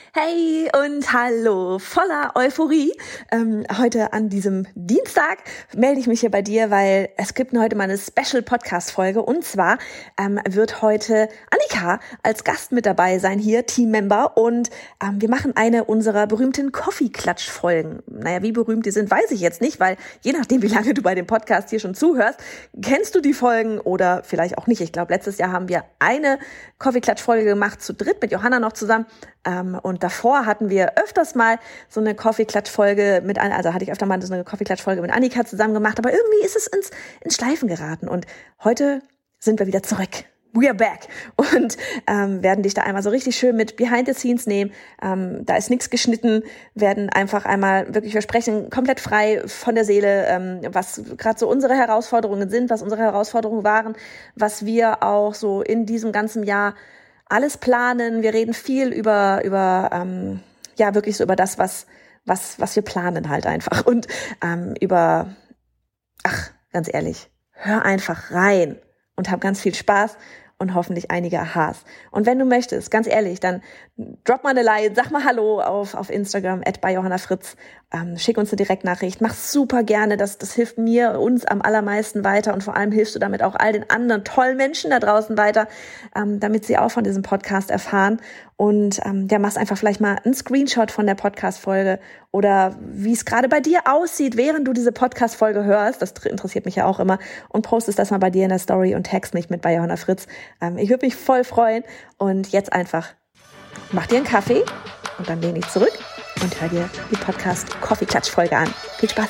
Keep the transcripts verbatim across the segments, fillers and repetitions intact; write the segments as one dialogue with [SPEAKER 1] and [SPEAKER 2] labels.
[SPEAKER 1] Hey und hallo, voller Euphorie. Ähm, heute an diesem Dienstag melde ich mich hier bei dir, weil es gibt heute mal eine Special-Podcast-Folge und zwar ähm, wird heute Annika als Gast mit dabei sein hier, Teammember, und ähm, wir machen eine unserer berühmten Coffee-Klatsch-Folgen. Naja, wie berühmt die sind, weiß ich jetzt nicht, weil je nachdem, wie lange du bei dem Podcast hier schon zuhörst, kennst du die Folgen oder vielleicht auch nicht. Ich glaube, letztes Jahr haben wir eine Coffee-Klatsch-Folge gemacht, zu dritt mit Johanna noch zusammen. Ähm, und davor hatten wir öfters mal so eine Coffee-Klatsch-Folge mit, also hatte ich öfter mal so eine Coffee-Klatsch-Folge mit Annika zusammen gemacht, aber irgendwie ist es ins, ins Schleifen geraten. Und heute sind wir wieder zurück. We are back. Und ähm, werden dich da einmal so richtig schön mit Behind the Scenes nehmen. Ähm, da ist nichts geschnitten, werden einfach einmal wirklich, wir sprechen komplett frei von der Seele, ähm, was gerade so unsere Herausforderungen sind, was unsere Herausforderungen waren, was wir auch so in diesem ganzen Jahr alles planen. Wir reden viel über über ähm, ja wirklich so über das, was was was wir planen halt einfach und ähm, über ach ganz ehrlich, hör einfach rein und hab ganz viel Spaß und hoffentlich einige Aha's. Und wenn du möchtest, ganz ehrlich, dann drop mal eine Line, sag mal Hallo auf auf Instagram at bei Johanna Fritz, ähm, schick uns eine Direktnachricht, mach super gerne, das das hilft mir, uns am allermeisten weiter und vor allem hilfst du damit auch all den anderen tollen Menschen da draußen weiter, ähm, damit sie auch von diesem Podcast erfahren und ähm, ja, machst einfach vielleicht mal einen Screenshot von der Podcast-Folge oder wie es gerade bei dir aussieht, während du diese Podcast-Folge hörst, das interessiert mich ja auch immer, und postest das mal bei dir in der Story und tagst mich mit bei Johanna Fritz. Ähm, ich würde mich voll freuen und jetzt einfach mach dir einen Kaffee und dann lehn dich zurück und hör dir die Podcast-Coffee-Klatsch-Folge an. Viel Spaß!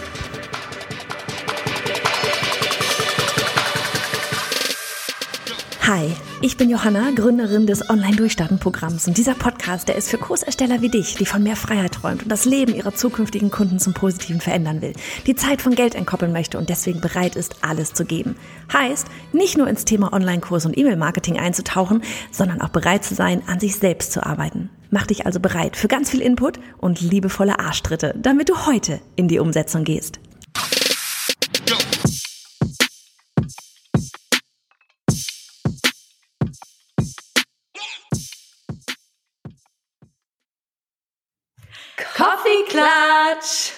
[SPEAKER 1] Hi, ich bin Johanna, Gründerin des Online-Durchstarten-Programms und dieser Podcast, der ist für Kursersteller wie dich, die von mehr Freiheit träumt und das Leben ihrer zukünftigen Kunden zum Positiven verändern will, die Zeit von Geld entkoppeln möchte und deswegen bereit ist, alles zu geben. Heißt, nicht nur ins Thema Online-Kurs und E-Mail-Marketing einzutauchen, sondern auch bereit zu sein, an sich selbst zu arbeiten. Mach dich also bereit für ganz viel Input und liebevolle Arschtritte, damit du heute in die Umsetzung gehst. Coffee-Klatsch!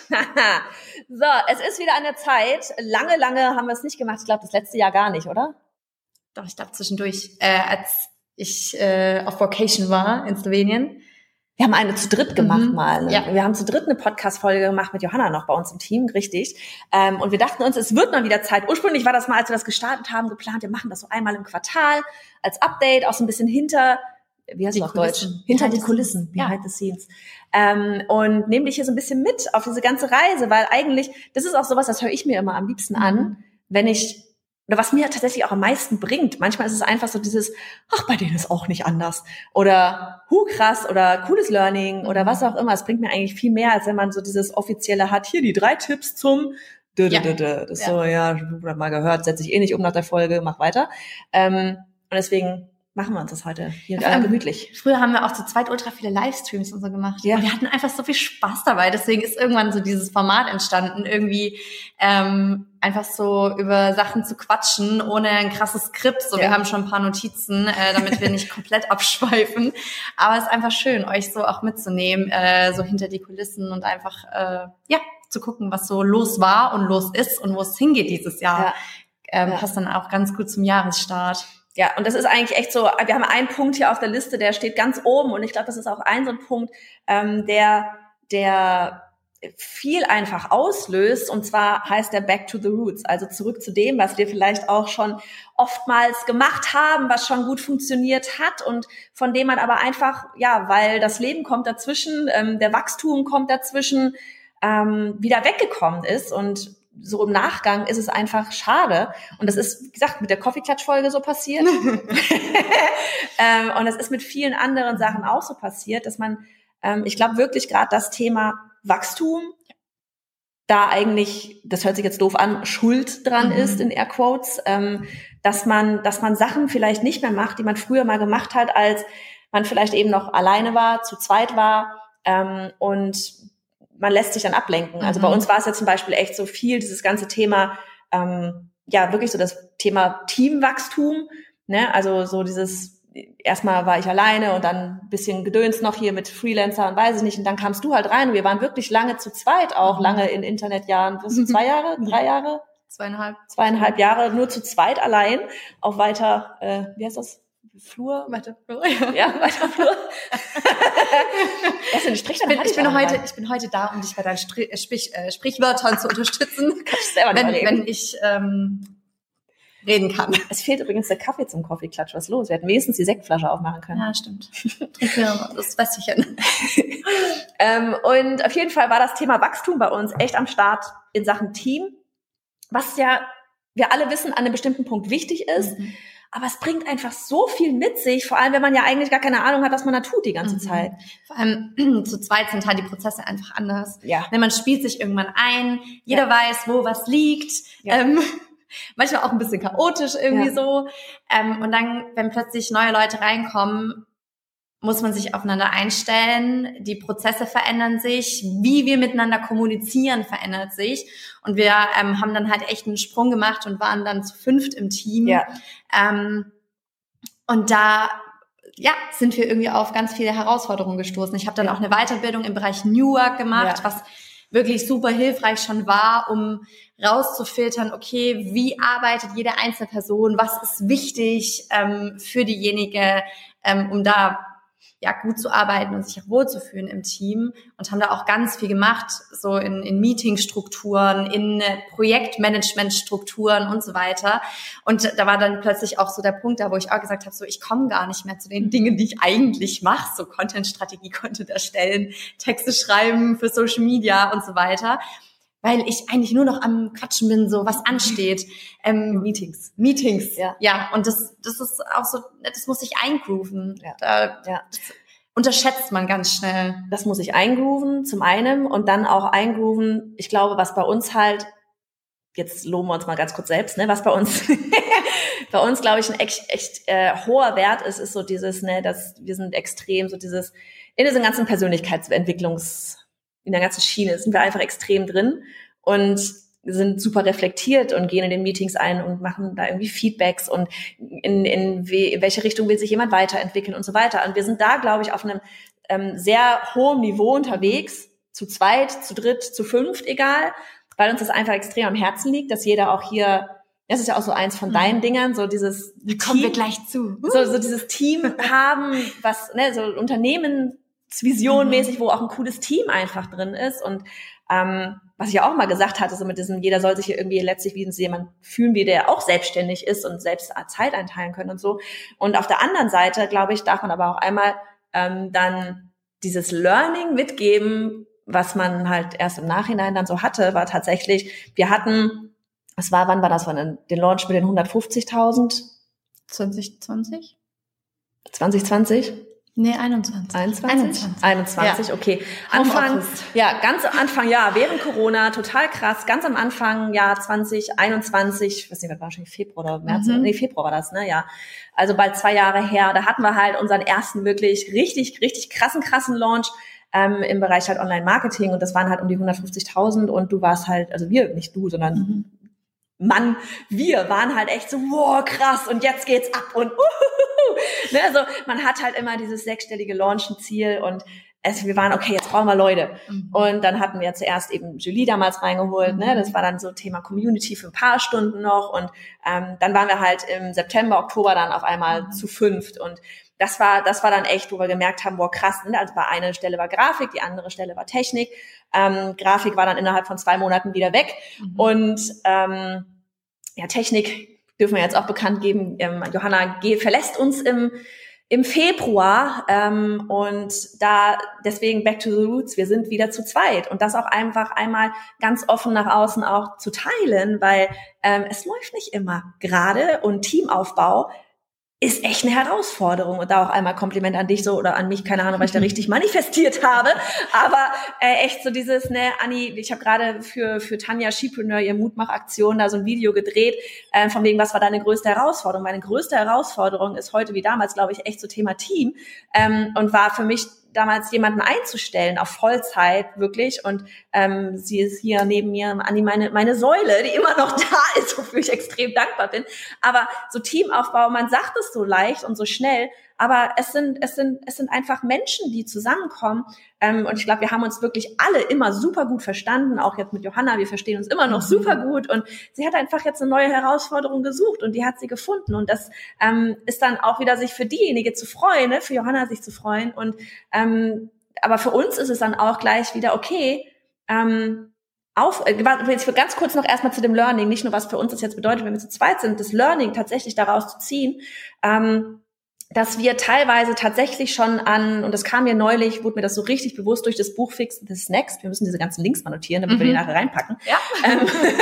[SPEAKER 1] So, es ist wieder an der Zeit. Lange, lange haben wir es nicht gemacht. Ich glaube, das letzte Jahr gar nicht, oder?
[SPEAKER 2] Doch, ich glaube zwischendurch, äh, als ich äh, auf Vacation war in Slowenien.
[SPEAKER 1] Wir haben eine zu dritt gemacht mhm. mal. Ne?
[SPEAKER 2] Ja.
[SPEAKER 1] Wir haben zu dritt eine Podcast-Folge gemacht mit Johanna noch bei uns im Team, richtig. Ähm, und wir dachten uns, es wird mal wieder Zeit. Ursprünglich war das mal, als wir das gestartet haben, geplant, wir machen das so einmal im Quartal als Update, auch so ein bisschen hinter... Wie heißt es auf Deutsch? Hinter die Kulissen, behind the scenes. Ähm, und nehme dich hier so ein bisschen mit auf diese ganze Reise, weil eigentlich, das ist auch sowas, das höre ich mir immer am liebsten an, wenn ich, oder was mir tatsächlich auch am meisten bringt. Manchmal ist es einfach so dieses, ach, bei denen ist auch nicht anders. Oder, hu, krass, oder cooles Learning, oder was auch immer. Es bringt mir eigentlich viel mehr, als wenn man so dieses Offizielle hat, hier die drei Tipps zum, ja. das ist ja. so, ja, ich hab mal gehört, setze ich eh nicht um nach der Folge, mach weiter. Ähm, und deswegen, machen wir uns das heute hier
[SPEAKER 2] ja,
[SPEAKER 1] gemütlich.
[SPEAKER 2] Früher haben wir auch zu zweit ultra viele Livestreams und so gemacht.
[SPEAKER 1] Ja.
[SPEAKER 2] Und wir hatten einfach so viel Spaß dabei. Deswegen ist irgendwann so dieses Format entstanden, irgendwie ähm, einfach so über Sachen zu quatschen, ohne ein krasses Skript. So, ja. Wir haben schon ein paar Notizen, äh, damit wir nicht komplett abschweifen. Aber es ist einfach schön, euch so auch mitzunehmen, äh, so hinter die Kulissen und einfach äh, ja zu gucken, was so los war und los ist und wo es hingeht dieses Jahr. Ja. Ähm, ja. Passt dann auch ganz gut zum Jahresstart.
[SPEAKER 1] Ja, und das ist eigentlich echt so, wir haben einen Punkt hier auf der Liste, der steht ganz oben und ich glaube, das ist auch ein so ein Punkt, ähm, der der viel einfach auslöst, und zwar heißt der Back to the Roots, also zurück zu dem, was wir vielleicht auch schon oftmals gemacht haben, was schon gut funktioniert hat und von dem man aber einfach, ja, weil das Leben kommt dazwischen, ähm, der Wachstum kommt dazwischen, ähm, wieder weggekommen ist, und so im Nachgang ist es einfach schade. Und das ist, wie gesagt, mit der Coffee-Klatsch-Folge so passiert. ähm, und das ist mit vielen anderen Sachen auch so passiert, dass man, ähm, ich glaube wirklich gerade das Thema Wachstum, da eigentlich, das hört sich jetzt doof an, Schuld dran mhm. ist, in Airquotes, ähm, dass man, dass man Sachen vielleicht nicht mehr macht, die man früher mal gemacht hat, als man vielleicht eben noch alleine war, zu zweit war, ähm, und man lässt sich dann ablenken. Also mhm. bei uns war es ja zum Beispiel echt so viel, dieses ganze Thema, ähm, ja, wirklich so das Thema Teamwachstum, ne, also so dieses, erstmal war ich alleine und dann ein bisschen Gedöns noch hier mit Freelancer und weiß ich nicht. Und dann kamst du halt rein und wir waren wirklich lange zu zweit auch, lange in Internetjahren. Was, zwei Jahre, drei Jahre?
[SPEAKER 2] Zweieinhalb.
[SPEAKER 1] Zweieinhalb Jahre nur zu zweit allein auf weiter, äh, wie heißt das? Flur?
[SPEAKER 2] Weiter Flur.
[SPEAKER 1] Ja, weiter Flur. Das ist ein Strich,
[SPEAKER 2] ich bin, ich, bin heute, ich bin heute da, um dich bei deinen Stri- Sprich, äh, Sprichwörtern zu unterstützen,
[SPEAKER 1] Kannst du selber
[SPEAKER 2] wenn,
[SPEAKER 1] nicht
[SPEAKER 2] wenn ich ähm, reden kann.
[SPEAKER 1] Es fehlt übrigens der Kaffee zum Coffee-Klatsch. Was ist los? Wir hätten wenigstens die Sektflasche aufmachen können.
[SPEAKER 2] Ja, stimmt. Das weiß ich ja nicht.
[SPEAKER 1] ähm, und auf jeden Fall war das Thema Wachstum bei uns echt am Start in Sachen Team, was ja wir alle wissen, an einem bestimmten Punkt wichtig ist. Mhm. Aber es bringt einfach so viel mit sich, vor allem wenn man ja eigentlich gar keine Ahnung hat, was man da tut die ganze mhm. Zeit.
[SPEAKER 2] Vor allem zu zweit sind halt die Prozesse einfach anders.
[SPEAKER 1] Ja.
[SPEAKER 2] Wenn man spielt sich irgendwann ein, jeder ja. weiß, wo was liegt. Ja. Ähm, manchmal auch ein bisschen chaotisch irgendwie ja. so. Ähm, und dann, wenn plötzlich neue Leute reinkommen, muss man sich aufeinander einstellen. Die Prozesse verändern sich. Wie wir miteinander kommunizieren, verändert sich. Und wir ähm, haben dann halt echt einen Sprung gemacht und waren dann zu fünft im Team.
[SPEAKER 1] Ja.
[SPEAKER 2] Ähm, und da ja, sind wir irgendwie auf ganz viele Herausforderungen gestoßen. Ich habe dann
[SPEAKER 1] ja.
[SPEAKER 2] auch eine Weiterbildung im Bereich New Work gemacht, ja. was wirklich super hilfreich schon war, um rauszufiltern, okay, wie arbeitet jede einzelne Person, was ist wichtig ähm, für diejenige, ähm, um da ja gut zu arbeiten und sich auch wohlzufühlen im Team, und haben da auch ganz viel gemacht, so in, in Meetingstrukturen, in Projektmanagementstrukturen und so weiter. Und da war dann plötzlich auch so der Punkt da, wo ich auch gesagt habe, so ich komme gar nicht mehr zu den Dingen, die ich eigentlich mache, so Content-Strategie, Content erstellen, Texte schreiben für Social Media und so weiter, weil ich eigentlich nur noch am Quatschen bin, so was ansteht. Ähm,
[SPEAKER 1] Meetings.
[SPEAKER 2] Meetings,
[SPEAKER 1] ja.
[SPEAKER 2] ja. Und das, das ist auch so, das muss sich eingrooven.
[SPEAKER 1] Ja.
[SPEAKER 2] Da,
[SPEAKER 1] ja.
[SPEAKER 2] Das unterschätzt man ganz schnell.
[SPEAKER 1] Das muss sich eingrooven, zum einen, und dann auch eingrooven, ich glaube, was bei uns halt, jetzt loben wir uns mal ganz kurz selbst, ne, was bei uns, bei uns, glaube ich, ein echt, echt äh, hoher Wert ist, ist so dieses, ne, dass wir sind extrem, so dieses, in diesem ganzen Persönlichkeitsentwicklungs, in der ganzen Schiene sind wir einfach extrem drin und sind super reflektiert und gehen in den Meetings ein und machen da irgendwie Feedbacks und in, in, we, in welche Richtung will sich jemand weiterentwickeln und so weiter. Und wir sind da, glaube ich, auf einem ähm, sehr hohen Niveau unterwegs, zu zweit, zu dritt, zu fünft, egal, weil uns das einfach extrem am Herzen liegt, dass jeder auch hier, das ist ja auch so eins von deinen mhm. Dingern, so dieses
[SPEAKER 2] da kommen wir gleich zu.
[SPEAKER 1] So, so dieses Team haben, was, ne, so Unternehmensvision-mäßig, mhm. wo auch ein cooles Team einfach drin ist. Und ähm, was ich ja auch mal gesagt hatte, so mit diesem, jeder soll sich hier irgendwie letztlich wie jemand fühlen, wie der auch selbstständig ist und selbst Zeit einteilen können und so. Und auf der anderen Seite, glaube ich, darf man aber auch einmal ähm, dann dieses Learning mitgeben, was man halt erst im Nachhinein dann so hatte, war tatsächlich, wir hatten, es war, wann war das, wann den Launch mit den hundertfünfzigtausend?
[SPEAKER 2] zwanzig zwanzig?
[SPEAKER 1] zwanzig zwanzig?
[SPEAKER 2] Nee, einundzwanzig.
[SPEAKER 1] einundzwanzig? einundzwanzig, ja. Okay. Anfang, ja, ganz am Anfang, ja, während Corona, total krass, ganz am Anfang, ja, zwanzig einundzwanzig, ich weiß nicht, was war wahrscheinlich Februar oder März, mhm. nee, Februar war das, ne, ja. Also bald zwei Jahre her, da hatten wir halt unseren ersten wirklich richtig, richtig krassen, krassen Launch, ähm, im Bereich halt Online-Marketing, und das waren halt um die hundertfünfzigtausend, und du warst halt, also wir, nicht du, sondern mhm. Mann, wir waren halt echt so, wow, krass, und jetzt geht's ab und uhuhu. Ne, also man hat halt immer dieses sechsstellige Launchen-Ziel, und es, wir waren, okay, jetzt brauchen wir Leute. Mhm. Und dann hatten wir zuerst eben Julie damals reingeholt, mhm. ne, das war dann so Thema Community für ein paar Stunden noch, und ähm, dann waren wir halt im September, Oktober dann auf einmal mhm. zu fünft, und das war, das war dann echt, wo wir gemerkt haben, boah, krass, ne? Also bei einer Stelle war Grafik, die andere Stelle war Technik. Ähm, Grafik war dann innerhalb von zwei Monaten wieder weg. Mhm. Und ähm, ja, Technik dürfen wir jetzt auch bekannt geben. Ähm, Johanna G. verlässt uns im im Februar, ähm, und da deswegen back to the roots. Wir sind wieder zu zweit, und das auch einfach einmal ganz offen nach außen auch zu teilen, weil ähm, es läuft nicht immer gerade, und Teamaufbau ist echt eine Herausforderung. Und da auch einmal Kompliment an dich so oder an mich, keine Ahnung, weil ich da richtig manifestiert habe. Aber äh, echt so dieses, ne, Anni, ich habe gerade für für Tanja Skipreneur, ihr Mutmach-Aktion, da so ein Video gedreht, äh, von wegen, was war deine größte Herausforderung? Meine größte Herausforderung ist heute wie damals, glaube ich, echt so Thema Team, ähm, und war für mich damals jemanden einzustellen auf Vollzeit, wirklich. Und ähm, sie ist hier neben mir, Anni, meine meine Säule, die immer noch da ist, wofür ich extrem dankbar bin. Aber so Teamaufbau, man sagt es so leicht und so schnell, aber es sind es sind es sind einfach Menschen, die zusammenkommen. Ähm, und ich glaube, wir haben uns wirklich alle immer super gut verstanden, auch jetzt mit Johanna, wir verstehen uns immer noch mhm. super gut und sie hat einfach jetzt eine neue Herausforderung gesucht und die hat sie gefunden und das ähm, ist dann auch wieder sich für diejenige zu freuen, ne? Für Johanna sich zu freuen und ähm, aber für uns ist es dann auch gleich wieder okay, ähm, auf, ich will ganz kurz noch erstmal zu dem Learning, nicht nur was für uns das jetzt bedeutet, wenn wir zu zweit sind, das Learning tatsächlich daraus zu ziehen, ähm, dass wir teilweise tatsächlich schon an, und das kam mir neulich, wurde mir das so richtig bewusst durch das Buch Fix This Next, wir müssen diese ganzen Links mal notieren, damit mhm. wir die nachher reinpacken. Ja. Ähm,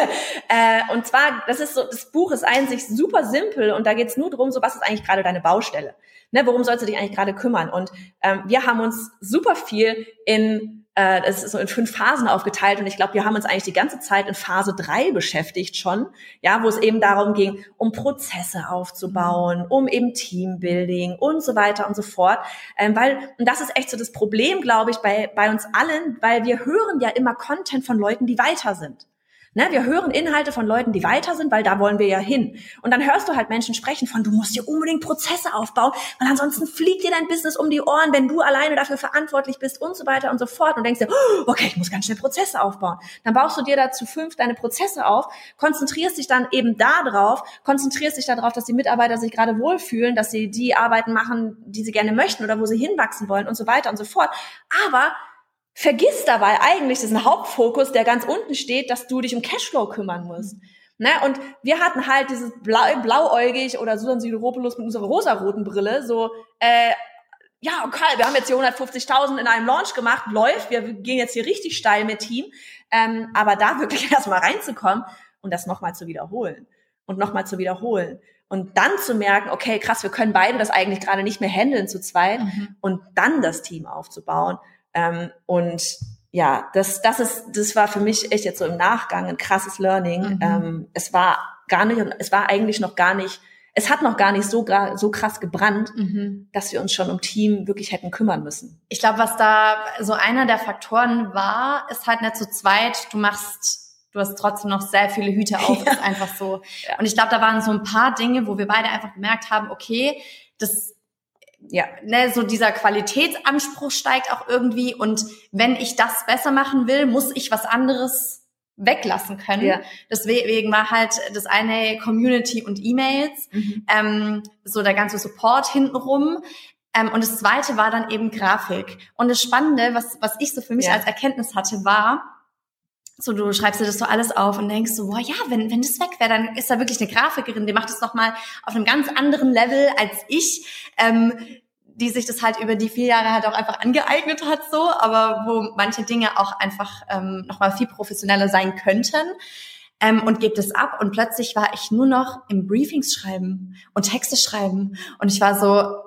[SPEAKER 1] äh, und zwar, das ist so, das Buch ist eigentlich super simpel und da geht's nur darum, so was ist eigentlich gerade deine Baustelle? Ne, worum sollst du dich eigentlich gerade kümmern? Und ähm, wir haben uns super viel in es ist so in fünf Phasen aufgeteilt und ich glaube, wir haben uns eigentlich die ganze Zeit in Phase drei beschäftigt schon, ja, wo es eben darum ging, um Prozesse aufzubauen, um eben Teambuilding und so weiter und so fort, ähm, weil, und das ist echt so das Problem, glaube ich, bei bei uns allen, weil wir hören ja immer Content von Leuten, die weiter sind. Ne, wir hören Inhalte von Leuten, die weiter sind, weil da wollen wir ja hin. Und dann hörst du halt Menschen sprechen von, du musst dir unbedingt Prozesse aufbauen, weil ansonsten fliegt dir dein Business um die Ohren, wenn du alleine dafür verantwortlich bist und so weiter und so fort. Und denkst dir, oh, okay, ich muss ganz schnell Prozesse aufbauen. Dann baust du dir dazu fünf deine Prozesse auf, konzentrierst dich dann eben da drauf, konzentrierst dich darauf, dass die Mitarbeiter sich gerade wohlfühlen, dass sie die Arbeiten machen, die sie gerne möchten oder wo sie hinwachsen wollen und so weiter und so fort. Aber vergiss dabei eigentlich diesen Hauptfokus, der ganz unten steht, dass du dich um Cashflow kümmern musst. Ne? Und wir hatten halt dieses Blau, blauäugig oder Susan Sideropoulos mit unserer rosaroten Brille, so, äh, ja, okay, wir haben jetzt hier hundertfünfzigtausend in einem Launch gemacht, läuft, wir gehen jetzt hier richtig steil mit Team, ähm, aber da wirklich erstmal reinzukommen und das nochmal zu wiederholen und nochmal zu wiederholen. Und dann zu merken, okay, krass, wir können beide das eigentlich gerade nicht mehr handeln zu zweit mhm. und dann das Team aufzubauen. Ähm, und ja, das, das ist, das war für mich echt jetzt so im Nachgang ein krasses Learning. Mhm. Ähm, es war gar nicht, es war eigentlich noch gar nicht, es hat noch gar nicht so, so krass gebrannt, mhm. dass wir uns schon um Team wirklich hätten kümmern müssen.
[SPEAKER 2] Ich glaube, was da so einer der Faktoren war, ist halt nicht zu zweit, du machst, du hast trotzdem noch sehr viele Hüte auf, ja. ist einfach so. Ja. Und ich glaube, da waren so ein paar Dinge, wo wir beide einfach gemerkt haben, okay, das ja, ne, so dieser Qualitätsanspruch steigt auch irgendwie und wenn ich das besser machen will, muss ich was anderes weglassen können. Ja. Deswegen war halt das eine Community und E-Mails, mhm. ähm, so der ganze Support hintenrum. Ähm, und das zweite war dann eben Grafik. Und das Spannende, was, was ich so für mich ja. als Erkenntnis hatte, war, so, du schreibst dir das so alles auf und denkst so, boah, ja, wenn, wenn das weg wäre, dann ist da wirklich eine Grafikerin, die macht das nochmal auf einem ganz anderen Level als ich, ähm, die sich das halt über die vier Jahre halt auch einfach angeeignet hat, so, aber wo manche Dinge auch einfach ähm, nochmal viel professioneller sein könnten. Ähm, und gebe das ab und plötzlich war ich nur noch im Briefings schreiben und Texte schreiben und ich war so,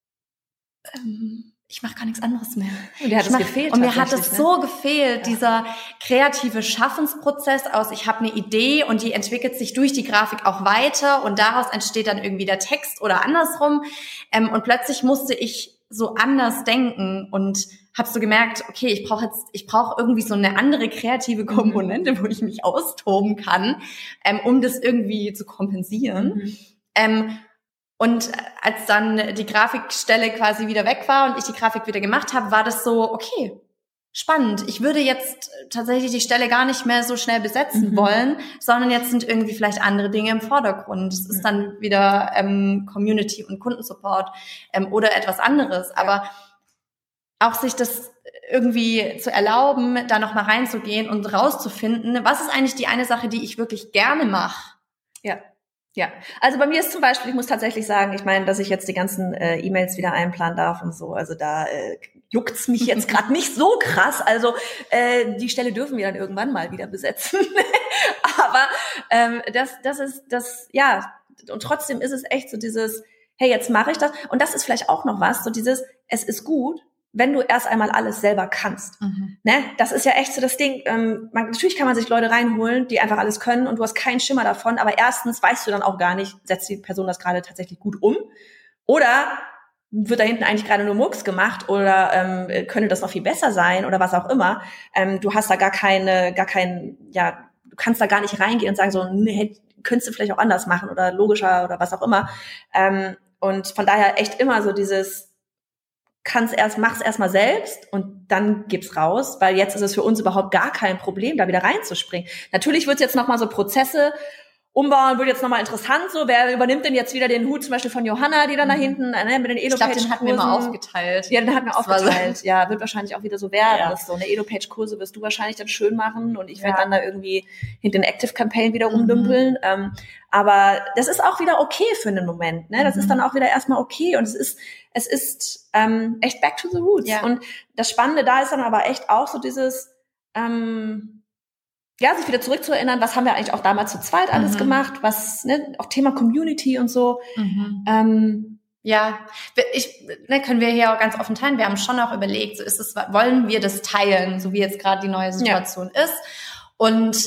[SPEAKER 2] ähm, ich mache gar nichts anderes mehr.
[SPEAKER 1] Und dir hat es gefehlt.
[SPEAKER 2] Und mir hat es ne? so gefehlt, ja. dieser kreative Schaffensprozess aus, ich habe eine Idee und die entwickelt sich durch die Grafik auch weiter und daraus entsteht dann irgendwie der Text oder andersrum. Ähm, und plötzlich musste ich so anders denken und habe so gemerkt, okay, ich brauche jetzt, ich brauche irgendwie so eine andere kreative Komponente, mhm. wo ich mich austoben kann, ähm, um das irgendwie zu kompensieren. Mhm. Ähm, Und als dann die Grafikstelle quasi wieder weg war und ich die Grafik wieder gemacht habe, war das so, okay, spannend. Ich würde jetzt tatsächlich die Stelle gar nicht mehr so schnell besetzen mhm. wollen, sondern jetzt sind irgendwie vielleicht andere Dinge im Vordergrund. Es ist dann wieder ähm, Community und Kundensupport ähm, oder etwas anderes. Aber auch sich das irgendwie zu erlauben, da nochmal reinzugehen und rauszufinden, was ist eigentlich die eine Sache, die ich wirklich gerne mache?
[SPEAKER 1] Ja. Ja, also bei mir ist zum Beispiel, ich muss tatsächlich sagen, ich meine, dass ich jetzt die ganzen äh, E-Mails wieder einplanen darf und so, also da äh, juckt's mich jetzt gerade nicht so krass, also äh, die Stelle dürfen wir dann irgendwann mal wieder besetzen, aber ähm, das, das ist, das, ja, und trotzdem ist es echt so dieses, hey, jetzt mache ich das und das ist vielleicht auch noch was, so dieses, es ist gut, wenn du erst einmal alles selber kannst. Mhm. Ne? Das ist ja echt so das Ding. Ähm, man, natürlich kann man sich Leute reinholen, die einfach alles können und du hast keinen Schimmer davon, aber erstens weißt du dann auch gar nicht, setzt die Person das gerade tatsächlich gut um oder wird da hinten eigentlich gerade nur Murks gemacht oder ähm, könnte das noch viel besser sein oder was auch immer. Ähm, du hast da gar keine, gar keinen, ja, du kannst da gar nicht reingehen und sagen so, nee, könntest du vielleicht auch anders machen oder logischer oder was auch immer. Ähm, und von daher echt immer so dieses, kann's erst, mach's erstmal selbst und dann gib's raus, weil jetzt ist es für uns überhaupt gar kein Problem, da wieder reinzuspringen. Natürlich wird's jetzt nochmal so Prozesse umbauen, wird jetzt nochmal interessant so, wer übernimmt denn jetzt wieder den Hut zum Beispiel von Johanna, die dann da hinten, ne, mit den Elo-Page-Kursen.
[SPEAKER 2] Ich glaube, den hatten wir mal aufgeteilt.
[SPEAKER 1] Ja, den hatten wir
[SPEAKER 2] das
[SPEAKER 1] aufgeteilt. So. Ja, wird wahrscheinlich auch wieder so werden.
[SPEAKER 2] Ja.
[SPEAKER 1] Das so eine Elo-Page-Kurse wirst du wahrscheinlich dann schön machen und ich werde ja. dann da irgendwie hinter den Active-Campaign wieder rumdümpeln. Mhm. Ähm, aber das ist auch wieder okay für einen Moment, ne? Das mhm. ist dann auch wieder erstmal okay und es ist, es ist ähm, echt back to the roots.
[SPEAKER 2] Ja.
[SPEAKER 1] Und das Spannende da ist dann aber echt auch so dieses, ähm, ja, sich wieder zurückzuerinnern, was haben wir eigentlich auch damals zu zweit alles mhm. gemacht, was, ne, auch Thema Community und so.
[SPEAKER 2] Mhm.
[SPEAKER 1] Ähm,
[SPEAKER 2] ja, ich, ne, können wir hier auch ganz offen teilen. Wir haben schon auch überlegt, so ist es, wollen wir das teilen, so wie jetzt gerade die neue Situation ja. ist. Und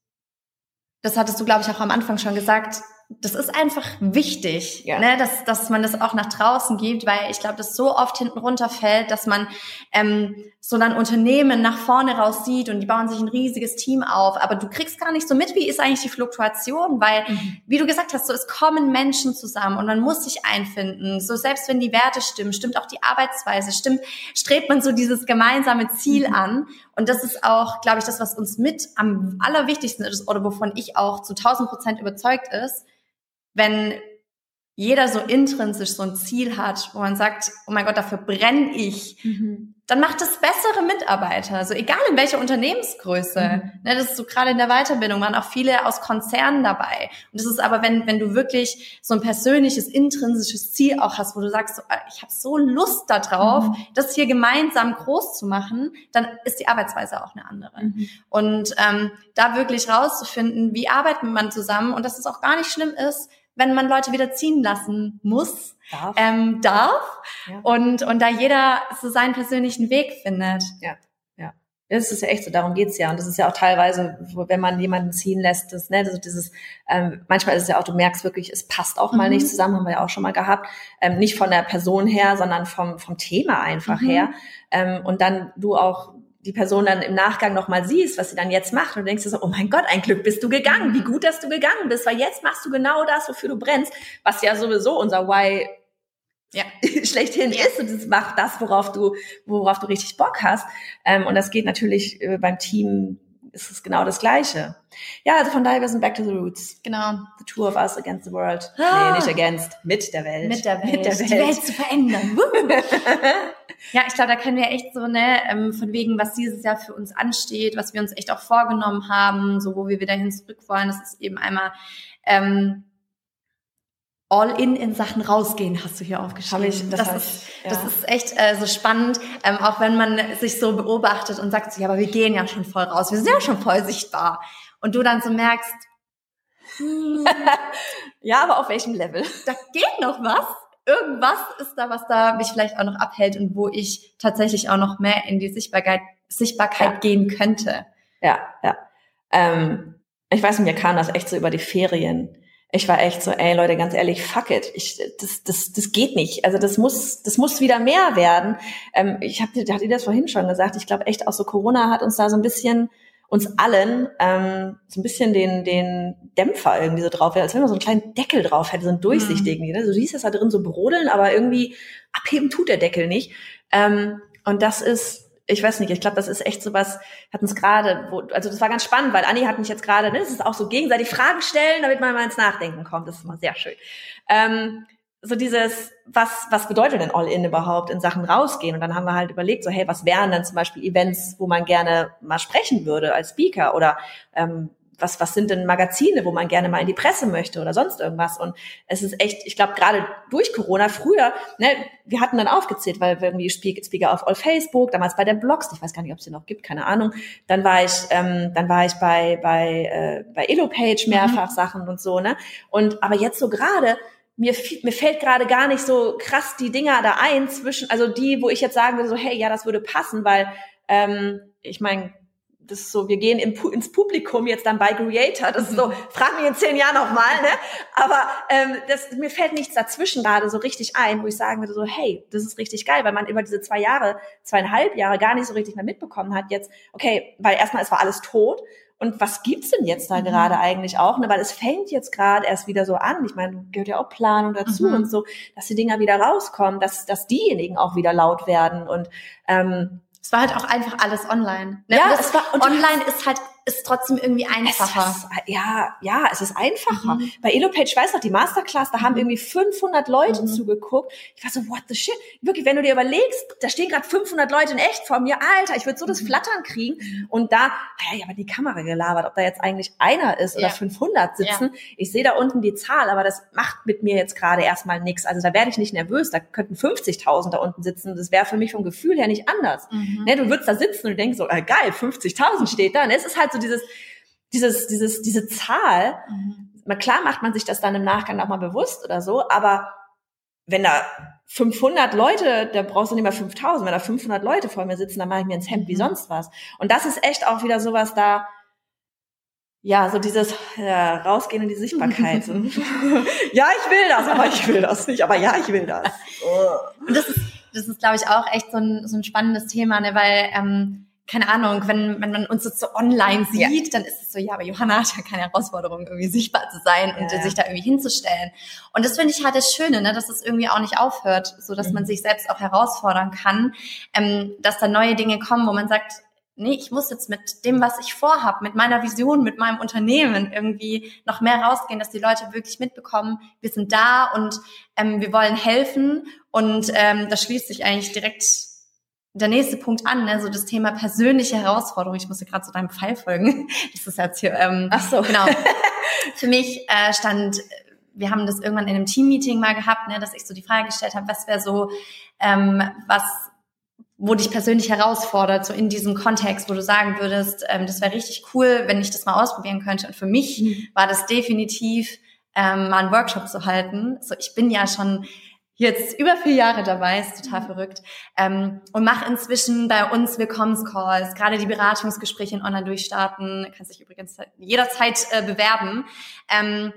[SPEAKER 2] das hattest du, glaube ich, auch am Anfang schon gesagt. Das ist einfach wichtig, ja. ne, dass, dass man das auch nach draußen gibt, weil ich glaube, das so oft hinten runterfällt, dass man ähm, so dann Unternehmen nach vorne raus sieht und die bauen sich ein riesiges Team auf, aber du kriegst gar nicht so mit, wie ist eigentlich die Fluktuation, weil, mhm. wie du gesagt hast, so es kommen Menschen zusammen und man muss sich einfinden, so selbst wenn die Werte stimmen, stimmt auch die Arbeitsweise, stimmt, strebt man so dieses gemeinsame Ziel mhm. an und das ist auch, glaube ich, das, was uns mit am allerwichtigsten ist oder wovon ich auch zu tausend Prozent überzeugt ist, wenn jeder so intrinsisch so ein Ziel hat, wo man sagt, oh mein Gott, dafür brenne ich, mhm. dann macht es bessere Mitarbeiter, also egal in welcher Unternehmensgröße. Mhm. Ne, das ist so gerade in der Weiterbildung, waren auch viele aus Konzernen dabei. Und das ist aber, wenn wenn du wirklich so ein persönliches, intrinsisches Ziel auch hast, wo du sagst, so, ich habe so Lust da drauf, mhm. das hier gemeinsam groß zu machen, dann ist die Arbeitsweise auch eine andere. Mhm. Und ähm, da wirklich rauszufinden, wie arbeitet man zusammen und dass es auch gar nicht schlimm ist, wenn man Leute wieder ziehen lassen muss, darf, ähm, darf ja. und und da jeder so seinen persönlichen Weg findet.
[SPEAKER 1] Ja, ja. Das ist ja echt so, darum geht's ja. Und das ist ja auch teilweise, wenn man jemanden ziehen lässt, das, ne, also dieses, ähm, manchmal ist es ja auch, du merkst wirklich, es passt auch mal mhm. nicht zusammen, haben wir ja auch schon mal gehabt. Ähm, nicht von der Person her, sondern vom vom Thema einfach mhm. her. Ähm, und dann du auch die Person dann im Nachgang nochmal siehst, was sie dann jetzt macht und du denkst dir so, oh mein Gott, ein Glück bist du gegangen, wie gut, dass du gegangen bist, weil jetzt machst du genau das, wofür du brennst, was ja sowieso unser Why ja. schlechthin ja. ist und es macht das, worauf du worauf du richtig Bock hast ähm, und das geht natürlich äh, beim Team ist es genau das Gleiche. Ja, also von daher, wir sind back to the roots.
[SPEAKER 2] Genau.
[SPEAKER 1] The two of us against the world. Ah. Nee, nicht against, mit der Welt.
[SPEAKER 2] Mit der Welt.
[SPEAKER 1] Mit der Welt.
[SPEAKER 2] Die Welt zu verändern. Ja, ich glaube, da können wir echt so, ne, ähm, von wegen, was dieses Jahr für uns ansteht, was wir uns echt auch vorgenommen haben, so wo wir wieder hin zurück wollen, das ist eben einmal ähm, all in in Sachen rausgehen, hast du hier aufgeschrieben.
[SPEAKER 1] Ich, das
[SPEAKER 2] das, ist, ich, ja. das ist echt äh, so spannend, ähm, auch wenn man sich so beobachtet und sagt so, ja, aber wir gehen ja schon voll raus, wir sind ja schon voll sichtbar. Und du dann so merkst, hm,
[SPEAKER 1] ja, aber auf welchem Level?
[SPEAKER 2] Da geht noch was. Irgendwas ist da, was da mich vielleicht auch noch abhält und wo ich tatsächlich auch noch mehr in die Sichtbarkeit, Sichtbarkeit ja. gehen könnte.
[SPEAKER 1] Ja, ja. Ähm, ich weiß nicht, mir kam das echt so über die Ferien. Ich war echt so, ey Leute, ganz ehrlich, fuck it. Ich, das, das, das geht nicht. Also das muss, das muss wieder mehr werden. Ähm, ich habe, hatte dir das vorhin schon gesagt. Ich glaube echt auch so Corona hat uns da so ein bisschen, uns allen ähm, so ein bisschen den, den Dämpfer irgendwie so drauf, als wenn man so einen kleinen Deckel drauf hätte, so einen durchsichtigen. Mhm. Ne? Du siehst das da drin so brodeln, aber irgendwie abheben tut der Deckel nicht. Ähm, und das ist Ich weiß nicht, ich glaube, das ist echt sowas, hat uns gerade, wo, also das war ganz spannend, weil Anni hat mich jetzt gerade, ne, das ist auch so gegenseitig Fragen stellen, damit man mal ins Nachdenken kommt, das ist immer sehr schön. Ähm, so dieses, was was bedeutet denn All-In überhaupt in Sachen rausgehen? Und dann haben wir halt überlegt, so hey, was wären dann zum Beispiel Events, wo man gerne mal sprechen würde als Speaker oder ähm, was was sind denn Magazine, wo man gerne mal in die Presse möchte oder sonst irgendwas. Und es ist echt, ich glaube, gerade durch Corona früher, ne, wir hatten dann aufgezählt, weil wir irgendwie Speaker auf All Facebook, damals bei der Blogs, ich weiß gar nicht, ob es die noch gibt, keine Ahnung. Dann war ich, ähm, dann war ich bei bei äh, bei Elo-Page mehrfach mhm. Sachen und so, ne. Und aber jetzt so gerade Mir, mir fällt gerade gar nicht so krass die Dinger da ein zwischen, also die, wo ich jetzt sagen würde, so hey, ja, das würde passen, weil ähm, ich meine, das ist so, wir gehen im, ins Publikum jetzt dann bei Creator, das ist so, frag mich in zehn Jahren nochmal, ne? Aber ähm, das, mir fällt nichts dazwischen gerade so richtig ein, wo ich sagen würde, so hey, das ist richtig geil, weil man über diese zwei Jahre, zweieinhalb Jahre gar nicht so richtig mehr mitbekommen hat jetzt, okay, weil erstmal, es war alles tot und was gibt's denn jetzt da mhm. gerade eigentlich auch? Ne? Weil es fängt jetzt gerade erst wieder so an. Ich meine, gehört ja auch Planung dazu mhm. und so, dass die Dinger wieder rauskommen, dass dass diejenigen auch wieder laut werden. Und ähm,
[SPEAKER 2] es war halt auch einfach alles online. Ne?
[SPEAKER 1] Ja,
[SPEAKER 2] das
[SPEAKER 1] es war und
[SPEAKER 2] online ist halt ist trotzdem irgendwie einfacher.
[SPEAKER 1] Es, ja, ja, es ist einfacher. Mhm. Bei Elopage, ich weiß noch, die Masterclass, da haben irgendwie fünfhundert Leute mhm. zugeguckt. Ich war so, what the shit? Wirklich, wenn du dir überlegst, da stehen gerade fünfhundert Leute in echt vor mir. Alter, ich würde so das Flattern kriegen. Und da, ja, aber die Kamera gelabert, ob da jetzt eigentlich einer ist oder ja. fünfhundert sitzen. Ja. Ich sehe da unten die Zahl, aber das macht mit mir jetzt gerade erstmal nichts. Also da werde ich nicht nervös. Da könnten fünfzigtausend da unten sitzen. Das wäre für mich vom Gefühl her nicht anders. Mhm. Ne, du würdest da sitzen und denkst so, äh, geil, fünfzigtausend steht da. Und es ist halt so dieses, dieses, dieses, diese Zahl. Mhm. Klar macht man sich das dann im Nachgang auch mal bewusst oder so, aber wenn da fünfhundert Leute, da brauchst du nicht mal fünftausend, wenn da fünfhundert Leute vor mir sitzen, dann mache ich mir ins Hemd wie sonst was. Und das ist echt auch wieder sowas da, ja, so dieses ja, rausgehen in die Sichtbarkeit. Ja, ich will das, aber ich will das nicht, aber ja, ich will das.
[SPEAKER 2] Und das ist, das ist, glaube ich, auch echt so ein, so ein spannendes Thema, ne, weil, ähm, keine Ahnung, wenn, wenn man uns jetzt so online sieht, ja. dann ist es so, ja, aber Johanna hat ja keine Herausforderung, irgendwie sichtbar zu sein und ja. sich da irgendwie hinzustellen. Und das finde ich halt das Schöne, ne, dass es irgendwie auch nicht aufhört, so dass mhm. man sich selbst auch herausfordern kann, ähm, dass da neue Dinge kommen, wo man sagt, nee, ich muss jetzt mit dem, was ich vorhab, mit meiner Vision, mit meinem Unternehmen irgendwie noch mehr rausgehen, dass die Leute wirklich mitbekommen, wir sind da und ähm, wir wollen helfen. Und ähm, das schließt sich eigentlich direkt der nächste Punkt an, ne, so das Thema persönliche Herausforderung. Ich musste gerade so deinem Pfeil folgen. Das ist jetzt hier, ähm,
[SPEAKER 1] ach so,
[SPEAKER 2] genau. Für mich äh, stand, wir haben das irgendwann in einem Team-Meeting mal gehabt, ne, dass ich so die Frage gestellt habe, was wäre so, ähm, was, wo dich persönlich herausfordert, so in diesem Kontext, wo du sagen würdest, ähm, das wäre richtig cool, wenn ich das mal ausprobieren könnte. Und für mich mhm. war das definitiv, ähm, mal einen Workshop zu halten. So, ich bin ja schon jetzt über vier Jahre dabei, ist total verrückt, ähm, und mache inzwischen bei uns Willkommenscalls, gerade die Beratungsgespräche in Online durchstarten, kannst dich übrigens jederzeit äh, bewerben, ähm,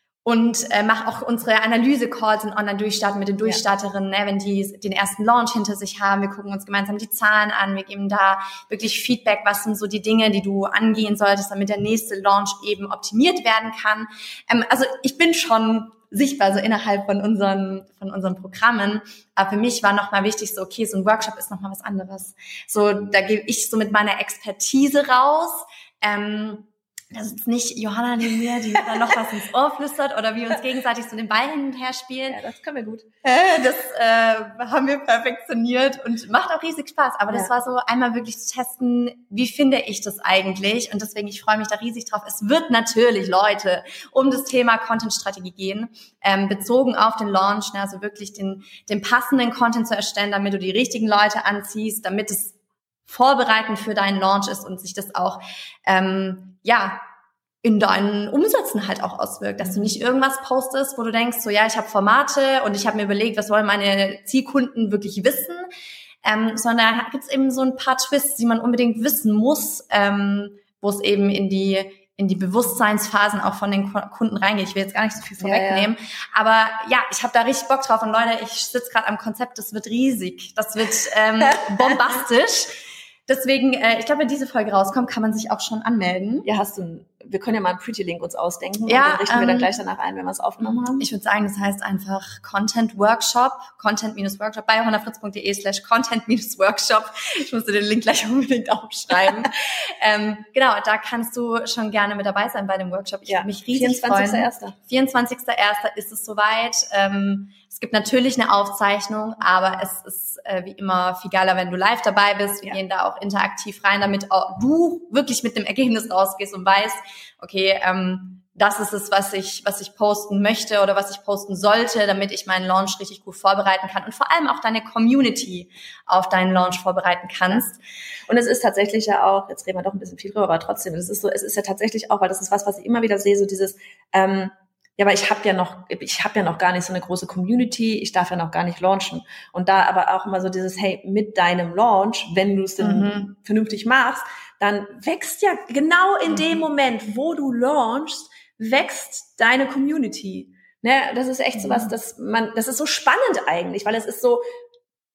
[SPEAKER 2] und äh, mache auch unsere Analyse-Calls in Online durchstarten mit den Durchstarterinnen, ja. ne, wenn die den ersten Launch hinter sich haben, wir gucken uns gemeinsam die Zahlen an, wir geben da wirklich Feedback, was sind so die Dinge, die du angehen solltest, damit der nächste Launch eben optimiert werden kann. Ähm, also ich bin schon sichtbar, so innerhalb von unseren, von unseren Programmen. Aber für mich war nochmal wichtig, so, okay, so ein Workshop ist nochmal was anderes. So, da gebe ich so mit meiner Expertise raus, ähm, das ist nicht Johanna neben mir, die mir dann noch was ins Ohr flüstert oder wir uns gegenseitig so den Ball hin und her spielen.
[SPEAKER 1] Ja, das können wir gut.
[SPEAKER 2] Äh, das äh, haben wir perfektioniert und macht auch riesig Spaß. Aber ja. das war so einmal wirklich zu testen, wie finde ich das eigentlich? Und deswegen, ich freue mich da riesig drauf. Es wird natürlich, Leute, um das Thema Content-Strategie gehen, ähm, bezogen auf den Launch, ne, also wirklich den, den passenden Content zu erstellen, damit du die richtigen Leute anziehst, damit es vorbereitend für deinen Launch ist und sich das auch ähm, ja in deinen Umsätzen halt auch auswirkt, dass du nicht irgendwas postest, wo du denkst, so ja, ich habe Formate und ich habe mir überlegt, was wollen meine Zielkunden wirklich wissen, ähm, sondern da gibt's eben so ein paar Twists, die man unbedingt wissen muss, ähm, wo es eben in die in die Bewusstseinsphasen auch von den Kunden reingeht. Ich will jetzt gar nicht so viel vorwegnehmen, ja, ja. aber ja, ich habe da richtig Bock drauf und Leute, ich sitze gerade am Konzept, das wird riesig, das wird ähm, bombastisch. Deswegen, äh, ich glaube, wenn diese Folge rauskommt, kann man sich auch schon anmelden.
[SPEAKER 1] Ja, hast du, wir können ja mal einen Pretty-Link uns ausdenken
[SPEAKER 2] ja,
[SPEAKER 1] und den richten
[SPEAKER 2] ähm,
[SPEAKER 1] wir dann gleich danach ein, wenn wir es aufgenommen haben.
[SPEAKER 2] Ich würde sagen, das heißt einfach Content Workshop, Content-Workshop bei johannafritz.de slash Content-Workshop. Ich musste den Link gleich unbedingt aufschreiben. ähm, genau, da kannst du schon gerne mit dabei sein bei dem Workshop. Ich ja. würde mich riesig
[SPEAKER 1] vierundzwanzigster erster
[SPEAKER 2] freuen. vierundzwanzigster erster ist es soweit. Ähm, es gibt natürlich eine Aufzeichnung, aber es ist äh, wie immer viel geiler, wenn du live dabei bist. Wir ja. gehen da auch interaktiv rein, damit auch du wirklich mit dem Ergebnis rausgehst und weißt, okay, ähm, das ist es, was ich, was ich posten möchte oder was ich posten sollte, damit ich meinen Launch richtig gut vorbereiten kann und vor allem auch deine Community auf deinen Launch vorbereiten kannst.
[SPEAKER 1] Und es ist tatsächlich ja auch, jetzt reden wir doch ein bisschen viel drüber, aber trotzdem, es ist so, es ist ja tatsächlich auch, weil das ist was, was ich immer wieder sehe, so dieses, ähm, ja, aber ich habe ja noch, ich habe ja noch gar nicht so eine große Community, ich darf ja noch gar nicht launchen. Und da aber auch immer so dieses, hey, mit deinem Launch, wenn du es denn mhm. vernünftig machst, dann wächst ja genau in mhm. dem Moment, wo du launchst, wächst deine Community. Ne, das ist echt so was, dass man, das ist so spannend eigentlich, weil es ist so,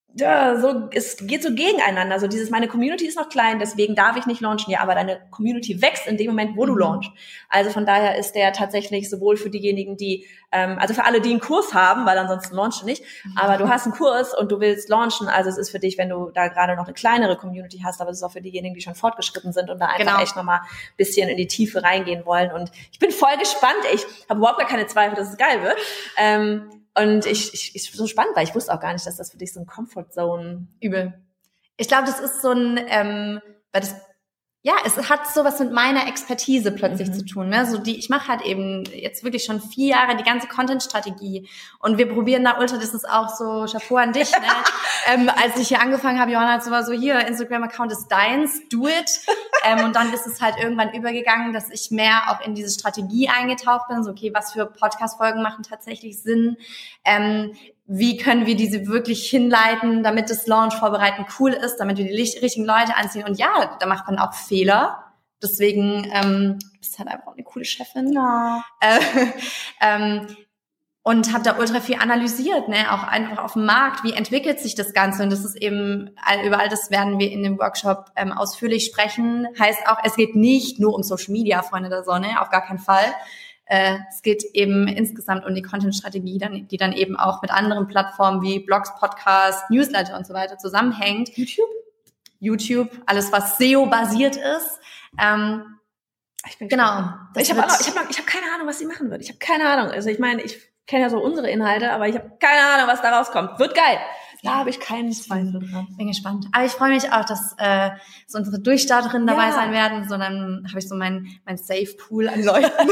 [SPEAKER 1] ja, so, es geht so gegeneinander. So dieses, meine Community ist noch klein, deswegen darf ich nicht launchen. Ja, aber deine Community wächst in dem Moment, wo du
[SPEAKER 2] Mhm.
[SPEAKER 1] launchst. Also von daher ist der tatsächlich sowohl für diejenigen, die, ähm, also für alle, die einen Kurs haben, weil ansonsten launchst du nicht. Aber du hast einen Kurs und du willst launchen. Also es ist für dich, wenn du da gerade noch eine kleinere Community hast, aber es ist auch für diejenigen, die schon fortgeschritten sind und da einfach
[SPEAKER 2] Genau.
[SPEAKER 1] echt nochmal ein bisschen in die Tiefe reingehen wollen. Und ich bin voll gespannt. Ich habe überhaupt gar keine Zweifel, dass es geil wird. Ähm, Und ich, ich, ich so spannend, weil ich wusste auch gar nicht, dass das für dich so ein Comfort-Zone...
[SPEAKER 2] Übel. Ich glaube, das ist so ein, ähm, weil das, ja, es hat sowas mit meiner Expertise plötzlich
[SPEAKER 1] Mhm.
[SPEAKER 2] zu tun. Ne? So die, ich mache halt eben jetzt wirklich schon vier Jahre die ganze Content-Strategie und wir probieren da ultra, das ist auch so Chapeau an dich. Ne? ähm, als ich hier angefangen habe, Johanna, so war so, hier, Instagram-Account ist deins, do it. ähm, und dann ist es halt irgendwann übergegangen, dass ich mehr auch in diese Strategie eingetaucht bin. So, okay, was für Podcast-Folgen machen tatsächlich Sinn? Ähm, wie können wir diese wirklich hinleiten, damit das Launch vorbereiten cool ist, damit wir die richtigen Leute anziehen. Und ja, da macht man auch Fehler. Deswegen ähm, du bist halt einfach auch eine coole Chefin.
[SPEAKER 1] Ja.
[SPEAKER 2] Äh, ähm, und habe da ultra viel analysiert, ne, auch einfach auf dem Markt, wie entwickelt sich das Ganze. Und das ist eben, über all das werden wir in dem Workshop ähm, ausführlich sprechen. Heißt auch, es geht nicht nur um Social Media, Freunde der Sonne, auf gar keinen Fall. Äh, es geht eben insgesamt um die Content-Strategie, dann, die dann eben auch mit anderen Plattformen wie Blogs, Podcasts, Newsletter und so weiter zusammenhängt.
[SPEAKER 1] YouTube?
[SPEAKER 2] YouTube, alles was S E O-basiert ist. Ähm,
[SPEAKER 1] Ich bin
[SPEAKER 2] genau.
[SPEAKER 1] Ich habe ich hab, ich hab keine Ahnung, was sie machen wird. Ich habe keine Ahnung. Also ich meine, ich kenne ja so unsere Inhalte, aber ich habe keine Ahnung, was da rauskommt. Wird geil. Da habe ich keinen Zweifel dran.
[SPEAKER 2] Bin gespannt. Aber ich freue mich auch, dass äh, so unsere Durchstarterinnen dabei
[SPEAKER 1] Ja.
[SPEAKER 2] sein werden. So dann habe ich so mein mein Safe Pool an Leuten.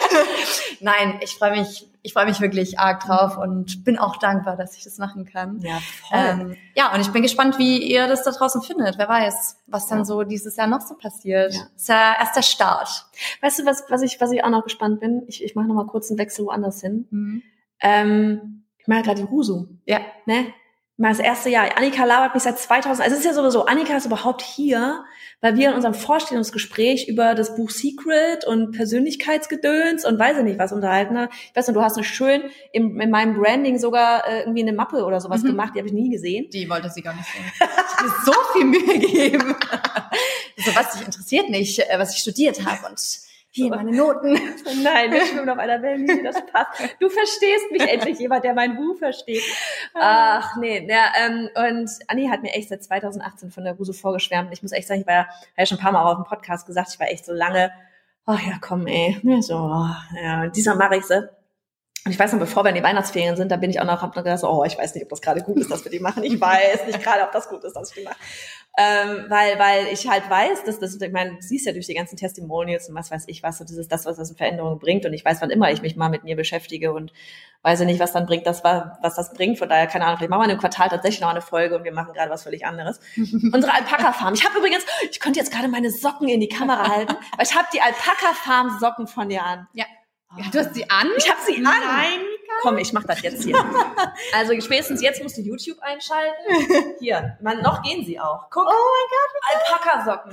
[SPEAKER 2] Nein, ich freue mich, ich freue mich wirklich arg drauf und bin auch dankbar, dass ich das machen kann.
[SPEAKER 1] Ja, voll.
[SPEAKER 2] Ähm, ja, und ich bin gespannt, wie ihr das da draußen findet. Wer weiß, was dann
[SPEAKER 1] Ja.
[SPEAKER 2] so dieses Jahr noch so passiert.
[SPEAKER 1] Ja.
[SPEAKER 2] Ist ja erst der Start.
[SPEAKER 1] Weißt du, was, was ich, was ich auch noch gespannt bin? Ich, ich mache noch mal kurz einen Wechsel woanders hin.
[SPEAKER 2] Mhm.
[SPEAKER 1] Ähm, ich mache gerade die Husu.
[SPEAKER 2] Ja.
[SPEAKER 1] Ne? Mal das erste Jahr. Annika labert mich seit zweitausend. Also es ist ja sowieso, Annika ist überhaupt hier, weil wir in unserem Vorstellungsgespräch über das Buch Secret und Persönlichkeitsgedöns und weiß ich nicht was unterhalten haben. Ich weiß nicht, du hast eine schön im, in meinem Branding sogar äh, irgendwie eine Mappe oder sowas
[SPEAKER 2] Mhm.
[SPEAKER 1] gemacht, die habe ich nie gesehen.
[SPEAKER 2] Die wollte sie gar nicht sehen. Ich habe mir so viel Mühe gegeben. So, was dich interessiert nicht, äh, was ich studiert habe und hier meine Noten.
[SPEAKER 1] Nein, wir schwimmen auf einer Wellenlinie, das passt. Du verstehst mich endlich, jemand, der mein Buch versteht. Ach, nee. Ja, ähm, und Anni hat mir echt seit zweitausendachtzehn von der Husu vorgeschwärmt. Ich muss echt sagen, ich war ja, hab ja schon ein paar Mal auch auf dem Podcast gesagt, ich war echt so lange, ach ja, komm, ey. Ja, so, oh, ja, und diesmal mache ich sie. Und ich weiß noch, bevor wir in die Weihnachtsferien sind, da bin ich auch noch, hab noch gedacht, so, oh, ich weiß nicht, ob das gerade gut ist, dass wir die machen. Ich weiß nicht gerade, ob das gut ist, dass wir die machen. Ähm, weil, weil ich halt weiß, dass das, ich meine, du siehst ja durch die ganzen Testimonials und was weiß ich was, so dieses, das, was das in Veränderungen bringt. Und ich weiß, wann immer ich mich mal mit mir beschäftige und weiß ja nicht, was dann bringt, das war, was das bringt. Von daher, keine Ahnung, vielleicht machen wir in einem Quartal tatsächlich noch eine Folge und wir machen gerade was völlig anderes. Unsere Alpaka-Farm. Ich habe übrigens, ich könnte jetzt gerade meine Socken in die Kamera halten, weil ich habe die Alpaka-Farm-Socken von dir an.
[SPEAKER 2] Ja. Ja, du hast sie an?
[SPEAKER 1] Ich habe sie an.
[SPEAKER 2] Nein.
[SPEAKER 1] Komm, ich mach das jetzt hier. Also spätestens jetzt musst du YouTube einschalten. Hier, man, noch gehen sie auch. Guck. Oh mein Gott. Alpaka-Socken.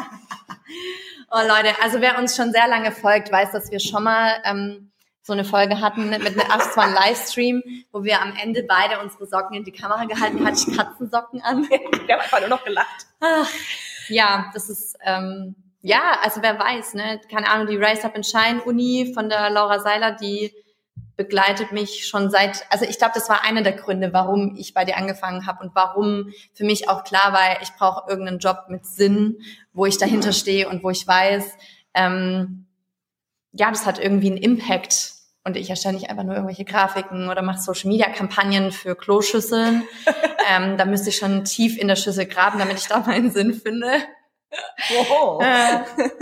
[SPEAKER 2] Oh Leute, also wer uns schon sehr lange folgt, weiß, dass wir schon mal ähm, so eine Folge hatten mit mit ach, zwar ein Livestream, wo wir am Ende beide unsere Socken in die Kamera gehalten haben, hatte ich Katzensocken an.
[SPEAKER 1] Wir haben einfach nur noch gelacht.
[SPEAKER 2] Ach, ja, das ist ähm, ja, also wer weiß, ne, keine Ahnung, die Rise Up and Shine Uni von der Laura Seiler, die begleitet mich schon seit, also ich glaube, das war einer der Gründe, warum ich bei dir angefangen habe und warum für mich auch klar war, ich brauche irgendeinen Job mit Sinn, wo ich dahinter stehe und wo ich weiß, ähm, ja, das hat irgendwie einen Impact und ich erstelle nicht einfach nur irgendwelche Grafiken oder mache Social-Media-Kampagnen für Kloschüsseln. ähm, da müsste ich schon tief in der Schüssel graben, damit ich da meinen Sinn finde.
[SPEAKER 1] Wow.
[SPEAKER 2] Äh,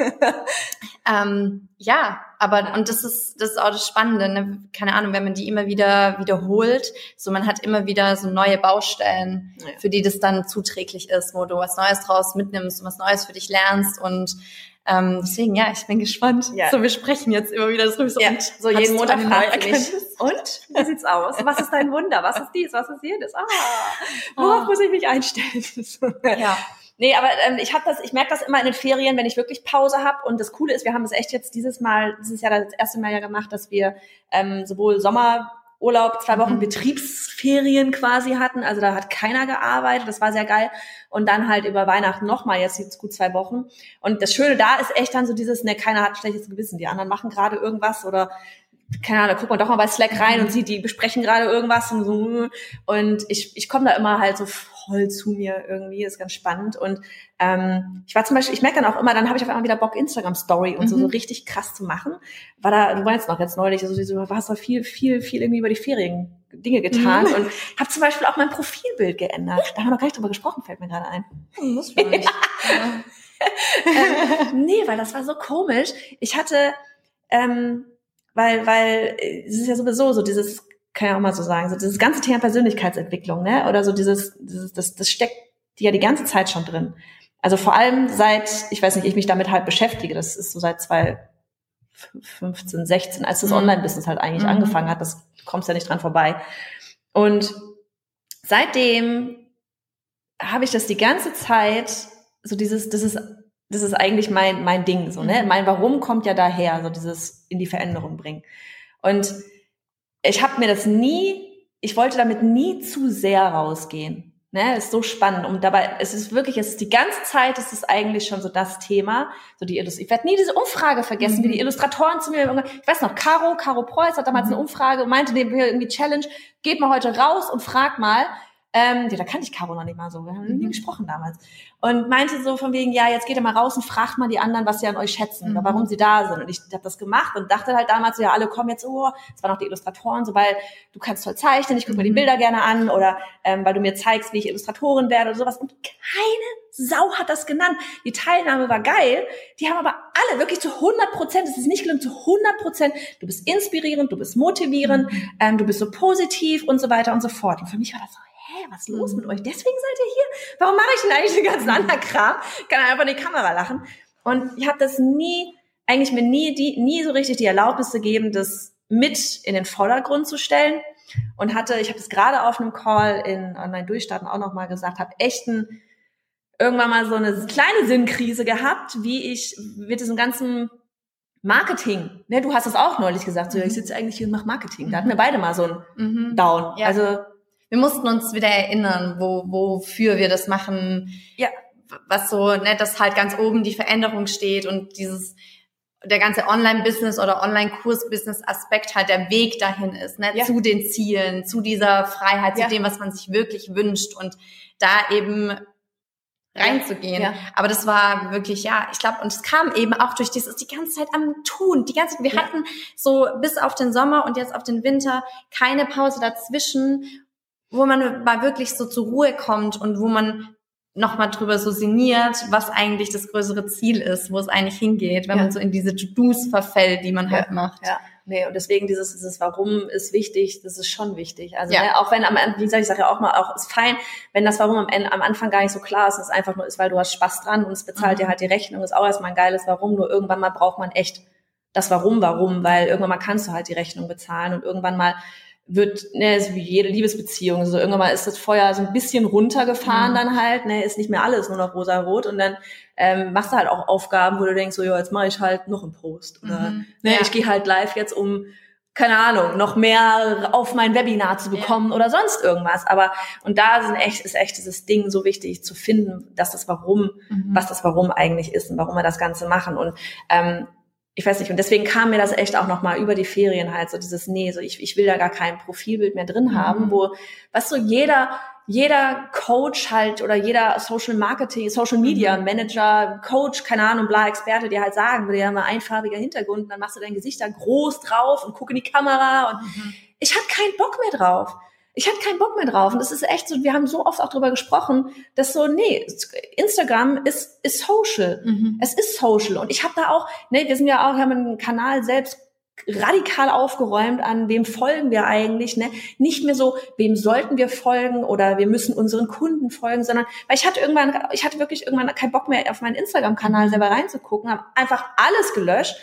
[SPEAKER 2] ähm, ja, aber und das ist das ist auch das Spannende, ne? Keine Ahnung, wenn man die immer wieder wiederholt, so man hat immer wieder so neue Baustellen,
[SPEAKER 1] Ja.
[SPEAKER 2] für die das dann zuträglich ist, wo du was Neues draus mitnimmst und was Neues für dich lernst und ähm, deswegen, ja, ich bin gespannt.
[SPEAKER 1] Ja.
[SPEAKER 2] So, wir sprechen jetzt immer wieder drüber. So,
[SPEAKER 1] Ja,
[SPEAKER 2] und
[SPEAKER 1] so
[SPEAKER 2] hast
[SPEAKER 1] jeden
[SPEAKER 2] du
[SPEAKER 1] Montag
[SPEAKER 2] eine
[SPEAKER 1] fragt
[SPEAKER 2] neue
[SPEAKER 1] sie mich.
[SPEAKER 2] Erkenntnis?
[SPEAKER 1] Und? Wie sieht's aus? Was ist dein Wunder? Was ist dies? Was ist jenes? Ah,
[SPEAKER 2] Ah.
[SPEAKER 1] worauf muss ich mich einstellen?
[SPEAKER 2] Ja.
[SPEAKER 1] Nee, aber ähm, ich habe das, ich merke das immer in den Ferien, wenn ich wirklich Pause habe. Und das Coole ist, wir haben es echt jetzt dieses Mal, dieses Jahr das erste Mal ja gemacht, dass wir ähm, sowohl Sommer Urlaub, zwei Wochen
[SPEAKER 2] Mhm.
[SPEAKER 1] Betriebsferien quasi hatten. Also da hat keiner gearbeitet. Das war sehr geil. Und dann halt über Weihnachten nochmal, jetzt jetzt gut zwei Wochen. Und das Schöne da ist echt dann so dieses, ne, keiner hat schlechtes Gewissen. Die anderen machen gerade irgendwas oder keine Ahnung, da guckt man doch mal bei Slack rein und sieht, die besprechen gerade irgendwas und so. Und ich ich komme da immer halt so voll zu mir irgendwie, ist ganz spannend. Und ähm, ich war zum Beispiel, ich merke dann auch immer, dann habe ich auf einmal wieder Bock, Instagram-Story und so,
[SPEAKER 2] Mhm.
[SPEAKER 1] so richtig krass zu machen. War da, du meinst noch jetzt neulich, also du hast da viel, viel, viel irgendwie über die Ferien Dinge getan
[SPEAKER 2] Mhm.
[SPEAKER 1] und habe zum Beispiel auch mein Profilbild geändert. Da haben wir noch gar nicht drüber gesprochen, fällt mir gerade ein.
[SPEAKER 2] Hm, das war nicht. Ja.
[SPEAKER 1] ähm, nee, weil das war so komisch. Ich hatte, ähm, weil, weil es ist ja sowieso so dieses, kann ich auch mal so sagen, so dieses ganze Thema Persönlichkeitsentwicklung, ne, oder so dieses, dieses, das, das steckt ja die ganze Zeit schon drin. Also vor allem seit, ich weiß nicht, ich mich damit halt beschäftige, das ist so seit zwanzig fünfzehn, sechzehn, als das
[SPEAKER 2] Mhm.
[SPEAKER 1] Online-Business halt eigentlich
[SPEAKER 2] Mhm.
[SPEAKER 1] angefangen hat, das du kommst ja nicht dran vorbei. Und seitdem habe ich das die ganze Zeit, so dieses, das ist, das ist eigentlich mein, mein Ding, so, ne? Mein Warum kommt ja daher, so dieses in die Veränderung bringen. Und ich habe mir das nie, ich wollte damit nie zu sehr rausgehen. Ne, ist so spannend. Und dabei, es ist wirklich, es ist die ganze Zeit, es ist eigentlich schon so das Thema, so die Illust- ich werde nie diese Umfrage vergessen,
[SPEAKER 2] Mhm.
[SPEAKER 1] wie die Illustratoren zu mir, ich weiß noch, Caro, Caro Preuß hat damals
[SPEAKER 2] Mhm.
[SPEAKER 1] eine Umfrage und meinte dem irgendwie Challenge, geht mal heute raus und fragt mal, ähm, ja, da kannte ich Caro noch nicht mal so, wir haben nie
[SPEAKER 2] Mhm.
[SPEAKER 1] gesprochen damals. Und meinte so von wegen, ja, jetzt geht ihr mal raus und fragt mal die anderen, was sie an euch schätzen
[SPEAKER 2] Mhm.
[SPEAKER 1] oder warum sie da sind. Und ich habe das gemacht und dachte halt damals so, ja, alle kommen jetzt, oh, es waren noch die Illustratoren, so, weil du kannst toll zeichnen, ich gucke mir die
[SPEAKER 2] Mhm.
[SPEAKER 1] Bilder gerne an oder ähm, weil du mir zeigst, wie ich Illustratorin werde oder sowas. Und keine Sau hat das genannt. Die Teilnahme war geil. Die haben aber alle wirklich zu hundert Prozent, es ist nicht gelungen, zu hundert Prozent, du bist inspirierend, du bist motivierend,
[SPEAKER 2] Mhm.
[SPEAKER 1] ähm, du bist so positiv und so weiter und so fort. Und für mich war das so, hä, was ist los mit euch? Deswegen seid ihr hier? Warum mache ich denn eigentlich den ganzen anderen Kram? Kann einfach in die Kamera lachen. Und ich habe das nie, eigentlich mir nie, die, nie so richtig die Erlaubnis gegeben, das mit in den Vordergrund zu stellen. Und hatte, ich habe das gerade auf einem Call in Online-Durchstarten auch nochmal gesagt, habe echt ein, irgendwann mal so eine kleine Sinnkrise gehabt, wie ich mit diesem ganzen Marketing, ne, du hast es auch neulich gesagt, so, ja, ich sitze eigentlich hier und mache Marketing. Da hatten wir beide mal so ein
[SPEAKER 2] Mhm.
[SPEAKER 1] Down.
[SPEAKER 2] Ja.
[SPEAKER 1] Also
[SPEAKER 2] Wir mussten uns wieder erinnern, wo, wofür wir das machen.
[SPEAKER 1] ja,
[SPEAKER 2] Was so, ne, dass halt ganz oben die Veränderung steht und dieses, der ganze Online-Business oder Online-Kurs-Business-Aspekt halt der Weg dahin ist, ne,
[SPEAKER 1] Ja.
[SPEAKER 2] zu den Zielen, zu dieser Freiheit,
[SPEAKER 1] Ja.
[SPEAKER 2] zu dem, was man sich wirklich wünscht und da eben reinzugehen.
[SPEAKER 1] Ja.
[SPEAKER 2] Aber das war wirklich, ja, ich glaube, und es kam eben auch durch dieses, die ganze Zeit am Tun, die ganze Zeit, wir
[SPEAKER 1] Ja.
[SPEAKER 2] hatten so bis auf den Sommer und jetzt auf den Winter keine Pause dazwischen, wo man mal wirklich so zur Ruhe kommt und wo man nochmal drüber so sinniert, was eigentlich das größere Ziel ist, wo es eigentlich hingeht, wenn
[SPEAKER 1] Ja.
[SPEAKER 2] man so in diese To-Dos verfällt, die man
[SPEAKER 1] Ja.
[SPEAKER 2] halt macht.
[SPEAKER 1] Ja, nee, und deswegen dieses, dieses Warum ist wichtig, das ist schon wichtig. Also,
[SPEAKER 2] Ja.
[SPEAKER 1] ne, auch wenn am Ende, wie gesagt, ich sage ja auch mal, auch ist fein, wenn das Warum am Ende, am Anfang gar nicht so klar ist, es einfach nur ist, weil du hast Spaß dran und es bezahlt
[SPEAKER 2] Mhm.
[SPEAKER 1] dir halt die Rechnung, ist auch erstmal ein geiles Warum, nur irgendwann mal braucht man echt das Warum, warum, weil irgendwann mal kannst du halt die Rechnung bezahlen und irgendwann mal wird, ne, so wie jede Liebesbeziehung, so irgendwann mal ist das Feuer so ein bisschen runtergefahren
[SPEAKER 2] Mhm.
[SPEAKER 1] dann halt, ne, ist nicht mehr alles nur noch rosa-rot und dann ähm, machst du halt auch Aufgaben, wo du denkst, so, ja, jetzt mache ich halt noch einen Post oder
[SPEAKER 2] Mhm.
[SPEAKER 1] ne,
[SPEAKER 2] Ja.
[SPEAKER 1] ich gehe halt live jetzt, um, keine Ahnung, noch mehr auf mein Webinar zu bekommen oder sonst irgendwas, aber und da sind echt, ist echt dieses Ding so wichtig zu finden, dass das Warum,
[SPEAKER 2] Mhm.
[SPEAKER 1] was das Warum eigentlich ist und warum wir das Ganze machen und ähm, ich weiß nicht, und deswegen kam mir das echt auch nochmal über die Ferien halt so dieses, nee, so ich, ich will da gar kein Profilbild mehr drin haben,
[SPEAKER 2] Mhm.
[SPEAKER 1] wo, was so jeder, jeder Coach halt oder jeder Social Marketing, Social Media
[SPEAKER 2] Mhm.
[SPEAKER 1] Manager, Coach, keine Ahnung, bla, Experte, dir halt sagen würde, ja mal einfarbiger Hintergrund, und dann machst du dein Gesicht da groß drauf und guck in die Kamera und
[SPEAKER 2] Mhm.
[SPEAKER 1] ich hatte keinen Bock mehr drauf. Ich hatte keinen Bock mehr drauf. Und das ist echt so, wir haben so oft auch drüber gesprochen, dass so, nee, Instagram ist, ist Social.
[SPEAKER 2] Mhm.
[SPEAKER 1] Es ist Social. Und ich habe da auch, ne, wir sind ja auch, wir haben einen Kanal selbst radikal aufgeräumt, an wem folgen wir eigentlich, ne? Nicht mehr so, wem sollten wir folgen oder wir müssen unseren Kunden folgen, sondern, weil ich hatte irgendwann, ich hatte wirklich irgendwann keinen Bock mehr auf meinen Instagram-Kanal selber reinzugucken, habe einfach alles gelöscht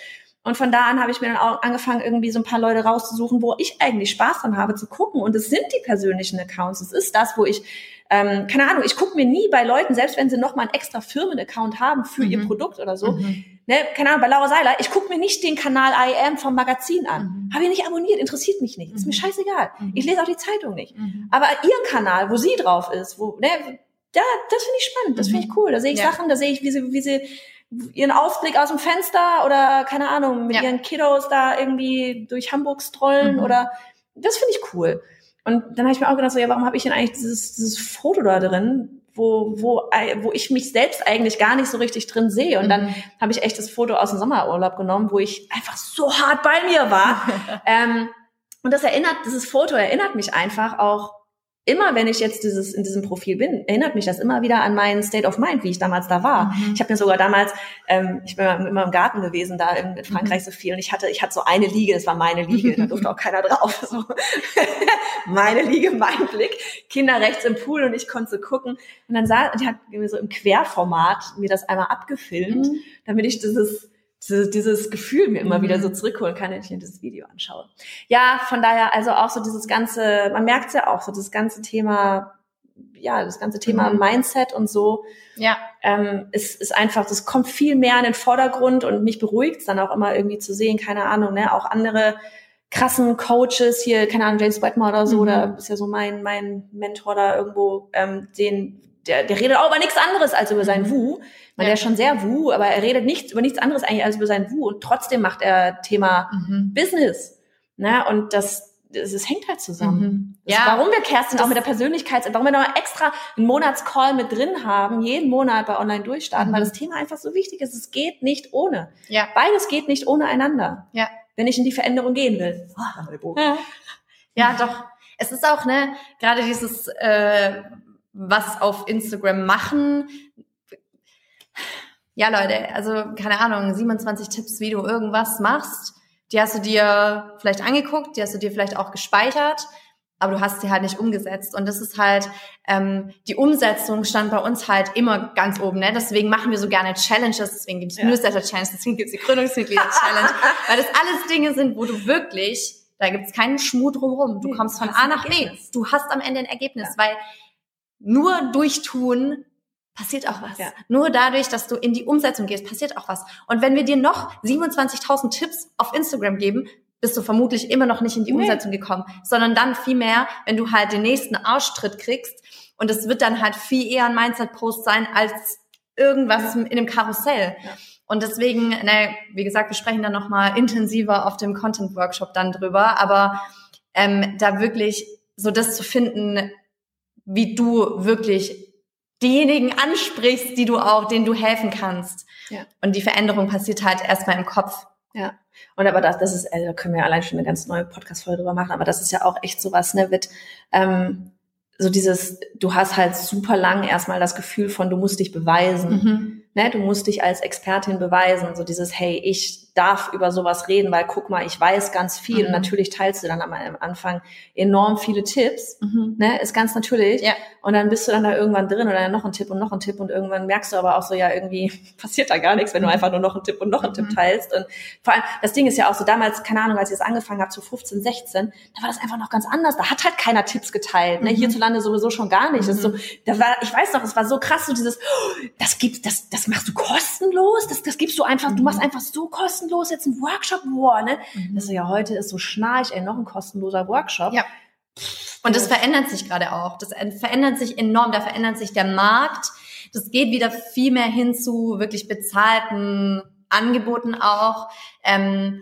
[SPEAKER 1] Und von da an habe ich mir dann auch angefangen, irgendwie so ein paar Leute rauszusuchen, wo ich eigentlich Spaß dran habe zu gucken. Und es sind die persönlichen Accounts. Es ist das, wo ich, ähm, keine Ahnung, ich gucke mir nie bei Leuten, selbst wenn sie nochmal einen extra Firmen-Account haben für mhm. ihr Produkt oder so, mhm. ne, keine Ahnung, bei Laura Seiler, ich gucke mir nicht den Kanal I Am vom Magazin an. Mhm. Habe ich nicht abonniert, interessiert mich nicht. Mhm. Ist mir scheißegal. Mhm. Ich lese auch die Zeitung nicht. Mhm. Aber ihren Kanal, wo sie drauf ist, wo, ne, ja, das finde ich spannend, das finde ich cool. Da sehe ich ja. Sachen, da sehe ich, wie sie, wie sie ihren Ausblick aus dem Fenster oder, keine Ahnung, mit ja. ihren Kiddos da irgendwie durch Hamburg strollen mhm. oder, das finde ich cool. Und dann habe ich mir auch gedacht, so, ja, warum habe ich denn eigentlich dieses, dieses Foto da drin, wo, wo, wo ich mich selbst eigentlich gar nicht so richtig drin sehe. Und mhm. dann habe ich echt das Foto aus dem Sommerurlaub genommen, wo ich einfach so hart bei mir war. ähm, und das erinnert, dieses Foto erinnert mich einfach auch, immer wenn ich jetzt dieses in diesem Profil bin, erinnert mich das immer wieder an meinen State of Mind, wie ich damals da war. Mhm. Ich habe mir sogar damals, ähm, ich bin immer im Garten gewesen, da in, in Frankreich mhm. so viel, und ich hatte ich hatte so eine Liege, das war meine Liege, da durfte auch keiner drauf. So. Meine Liege, mein Blick, Kinder rechts im Pool und ich konnte so gucken. Und dann sah, die hat mir so im Querformat mir das einmal abgefilmt, mhm. damit ich dieses Dieses, dieses Gefühl mir immer mhm. wieder so zurückholen kann, wenn ich mir dieses Video anschaue. Ja, von daher also auch so dieses ganze, man merkt es ja auch, so das ganze Thema, ja, das ganze Thema mhm. Mindset und so,
[SPEAKER 2] ja,
[SPEAKER 1] ähm, ist, ist einfach, das kommt viel mehr in den Vordergrund und mich beruhigt es dann auch immer irgendwie zu sehen, keine Ahnung, ne, auch andere krassen Coaches hier, keine Ahnung, James Wedmore oder so, mhm. da ist ja so mein, mein Mentor da irgendwo, ähm, den, der, der redet auch über nichts anderes als über sein Wu. Man, ja. der ist schon sehr Wu, aber er redet nichts über nichts anderes eigentlich als über sein Wu, und trotzdem macht er Thema mhm. Business. Ne? Und das, das, das hängt halt zusammen. Mhm. Ja. Warum wir Kerstin auch mit der Persönlichkeit, warum wir noch extra einen Monatscall mit drin haben, jeden Monat bei Online durchstarten, mhm. weil das Thema einfach so wichtig ist. Es geht nicht ohne.
[SPEAKER 2] Ja.
[SPEAKER 1] Beides geht nicht ohne einander.
[SPEAKER 2] Ja.
[SPEAKER 1] Wenn ich in die Veränderung gehen will.
[SPEAKER 2] Oh, ja. ja, doch. Es ist auch, ne, gerade dieses, äh, was auf Instagram machen. Ja, Leute, also keine Ahnung, siebenundzwanzig Tipps, wie du irgendwas machst. Die hast du dir vielleicht angeguckt, die hast du dir vielleicht auch gespeichert, aber du hast sie halt nicht umgesetzt. Und das ist halt, ähm, die Umsetzung stand bei uns halt immer ganz oben. Ne? Deswegen machen wir so gerne Challenges, deswegen gibt es ja. Newsletter-Challenge, deswegen gibt es die Gründungsmitglieder-Challenge, weil das alles Dinge sind, wo du wirklich, da gibt es keinen Schmuh drumherum. Du kommst von A nach B. Du hast am Ende ein Ergebnis, ja. weil nur durch Tun passiert auch was. Ja. Nur dadurch, dass du in die Umsetzung gehst, passiert auch was. Und wenn wir dir noch siebenundzwanzigtausend Tipps auf Instagram geben, bist du vermutlich immer noch nicht in die nee. Umsetzung gekommen, sondern dann viel mehr, wenn du halt den nächsten Ausschritt kriegst. Und es wird dann halt viel eher ein Mindset-Post sein, als irgendwas ja. in einem Karussell. Ja. Und deswegen, ne, wie gesagt, wir sprechen dann nochmal intensiver auf dem Content-Workshop dann drüber, aber ähm, da wirklich so das zu finden, wie du wirklich diejenigen ansprichst, die du auch, denen du helfen kannst. Ja. Und die Veränderung passiert halt erstmal im Kopf.
[SPEAKER 1] Ja. Und aber das, das ist, also da können wir allein schon eine ganz neue Podcast-Folge drüber machen, aber das ist ja auch echt sowas, ne, mit, ähm, so dieses, du hast halt super lang erstmal das Gefühl von, du musst dich beweisen. Mhm. Ne, du musst dich als Expertin beweisen. So dieses, hey, ich darf über sowas reden, weil guck mal, ich weiß ganz viel. Mhm. Und natürlich teilst du dann am Anfang enorm viele Tipps. Mhm. Ne, ist ganz natürlich.
[SPEAKER 2] Ja.
[SPEAKER 1] Und dann bist du dann da irgendwann drin oder noch ein Tipp und noch ein Tipp und irgendwann merkst du aber auch so, ja, irgendwie passiert da gar nichts, wenn du einfach nur noch einen Tipp und noch einen mhm. Tipp teilst. Und vor allem, das Ding ist ja auch so, damals, keine Ahnung, als ich das angefangen habe, zu fünfzehn, sechzehn, da war das einfach noch ganz anders. Da hat halt keiner Tipps geteilt. Ne? Mhm. Hierzulande sowieso schon gar nicht. Mhm. Das ist so, da war, ich weiß noch, es war so krass, so dieses, oh, das gibt, das, das machst du kostenlos, das, das gibst du einfach, mhm. du machst einfach so kostenlos jetzt einen Workshop, boah, ne? Mhm. Das ist ja, heute ist so schnarch, ey, noch ein kostenloser Workshop.
[SPEAKER 2] Ja. Und das verändert sich gerade auch. Das verändert sich enorm, da verändert sich der Markt. Das geht wieder viel mehr hin zu wirklich bezahlten Angeboten auch. Ähm,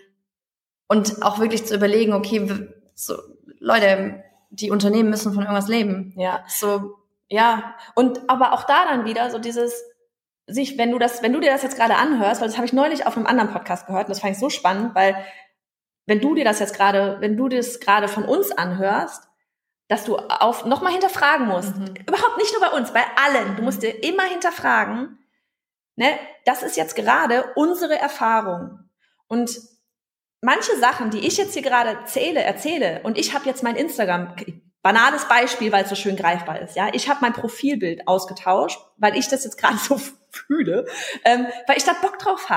[SPEAKER 2] und auch wirklich zu überlegen, okay, so, Leute, die Unternehmen müssen von irgendwas leben.
[SPEAKER 1] Ja. So, ja. Und aber auch da dann wieder so dieses, sich, wenn du das, wenn du dir das jetzt gerade anhörst, weil das habe ich neulich auf einem anderen Podcast gehört und das fand ich so spannend, weil wenn du dir das jetzt gerade, wenn du das gerade von uns anhörst, dass du auf nochmal hinterfragen musst, mhm. überhaupt nicht nur bei uns, bei allen, du musst dir immer hinterfragen, ne, das ist jetzt gerade unsere Erfahrung und manche Sachen, die ich jetzt hier gerade erzähle, erzähle und ich habe jetzt mein Instagram, banales Beispiel, weil es so schön greifbar ist, ja, ich habe mein Profilbild ausgetauscht, weil ich das jetzt gerade so fühle, ähm, weil ich da Bock drauf habe.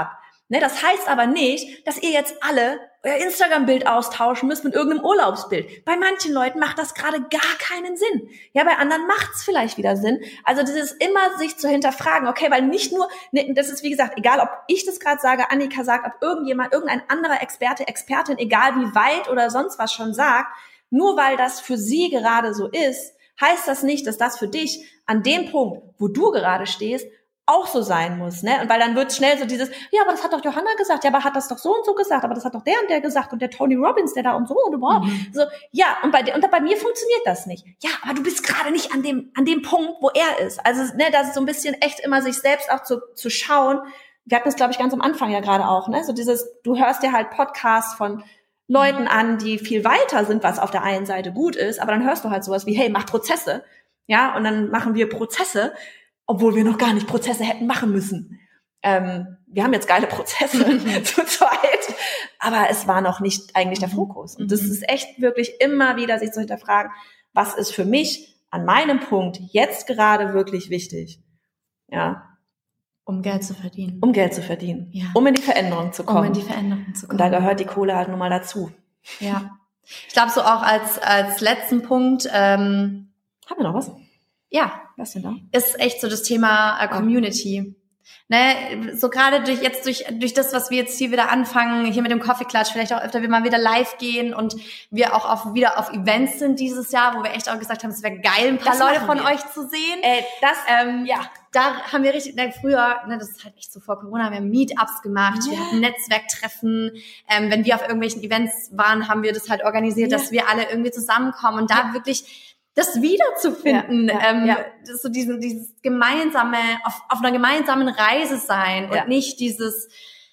[SPEAKER 1] Ne, das heißt aber nicht, dass ihr jetzt alle euer Instagram-Bild austauschen müsst mit irgendeinem Urlaubsbild. Bei manchen Leuten macht das gerade gar keinen Sinn. Ja, bei anderen macht's vielleicht wieder Sinn. Also das ist immer sich zu hinterfragen, okay, weil nicht nur, ne, das ist wie gesagt, egal ob ich das gerade sage, Annika sagt, ob irgendjemand, irgendein anderer Experte, Expertin, egal wie weit oder sonst was schon sagt, nur weil das für sie gerade so ist, heißt das nicht, dass das für dich an dem Punkt, wo du gerade stehst, auch so sein muss, ne? Und weil dann wird schnell so dieses, ja, aber das hat doch Johanna gesagt, ja, aber hat das doch so und so gesagt, aber das hat doch der und der gesagt und der Tony Robbins, der da und so und überhaupt. Mhm. So, ja, und bei und bei mir funktioniert das nicht. Ja, aber du bist gerade nicht an dem an dem Punkt, wo er ist. Also, ne, das ist so ein bisschen echt immer sich selbst auch zu zu schauen. Wir hatten das, glaube ich, ganz am Anfang ja gerade auch, ne? So dieses, du hörst dir halt Podcasts von Leuten an, die viel weiter sind, was auf der einen Seite gut ist, aber dann hörst du halt sowas wie, hey, mach Prozesse. Ja, und dann machen wir Prozesse, obwohl wir noch gar nicht Prozesse hätten machen müssen. Ähm, wir haben jetzt geile Prozesse zu zweit, aber es war noch nicht eigentlich der Fokus. Und das ist echt wirklich immer wieder sich zu hinterfragen, was ist für mich an meinem Punkt jetzt gerade wirklich wichtig? Ja.
[SPEAKER 2] Um Geld zu verdienen.
[SPEAKER 1] Um Geld zu verdienen.
[SPEAKER 2] Ja.
[SPEAKER 1] Um in die Veränderung zu kommen.
[SPEAKER 2] Um in die Veränderung zu kommen.
[SPEAKER 1] Und da gehört die Kohle halt nun mal dazu.
[SPEAKER 2] Ja. Ich glaube so auch als als letzten Punkt, ähm,
[SPEAKER 1] haben wir noch was?
[SPEAKER 2] Ja,
[SPEAKER 1] was denn da?
[SPEAKER 2] Ist echt so das Thema äh, Community. Ne, so gerade durch jetzt durch durch das, was wir jetzt hier wieder anfangen, hier mit dem Coffee Klatsch, vielleicht auch öfter wir mal wieder live gehen und wir auch auf, wieder auf Events sind dieses Jahr, wo wir echt auch gesagt haben, es wäre geil, ein paar das Leute von wir. euch zu sehen.
[SPEAKER 1] Äh, das,
[SPEAKER 2] ähm, ja, da haben wir richtig, ne, früher, ne, das ist halt echt so vor Corona, haben wir Meetups gemacht, yeah. wir hatten Netzwerktreffen, ähm, wenn wir auf irgendwelchen Events waren, haben wir das halt organisiert, yeah. dass wir alle irgendwie zusammenkommen und da yeah. wirklich das wiederzufinden, ja, ja, ähm, ja. so diesen, dieses gemeinsame, auf, auf einer gemeinsamen Reise sein ja. und nicht dieses,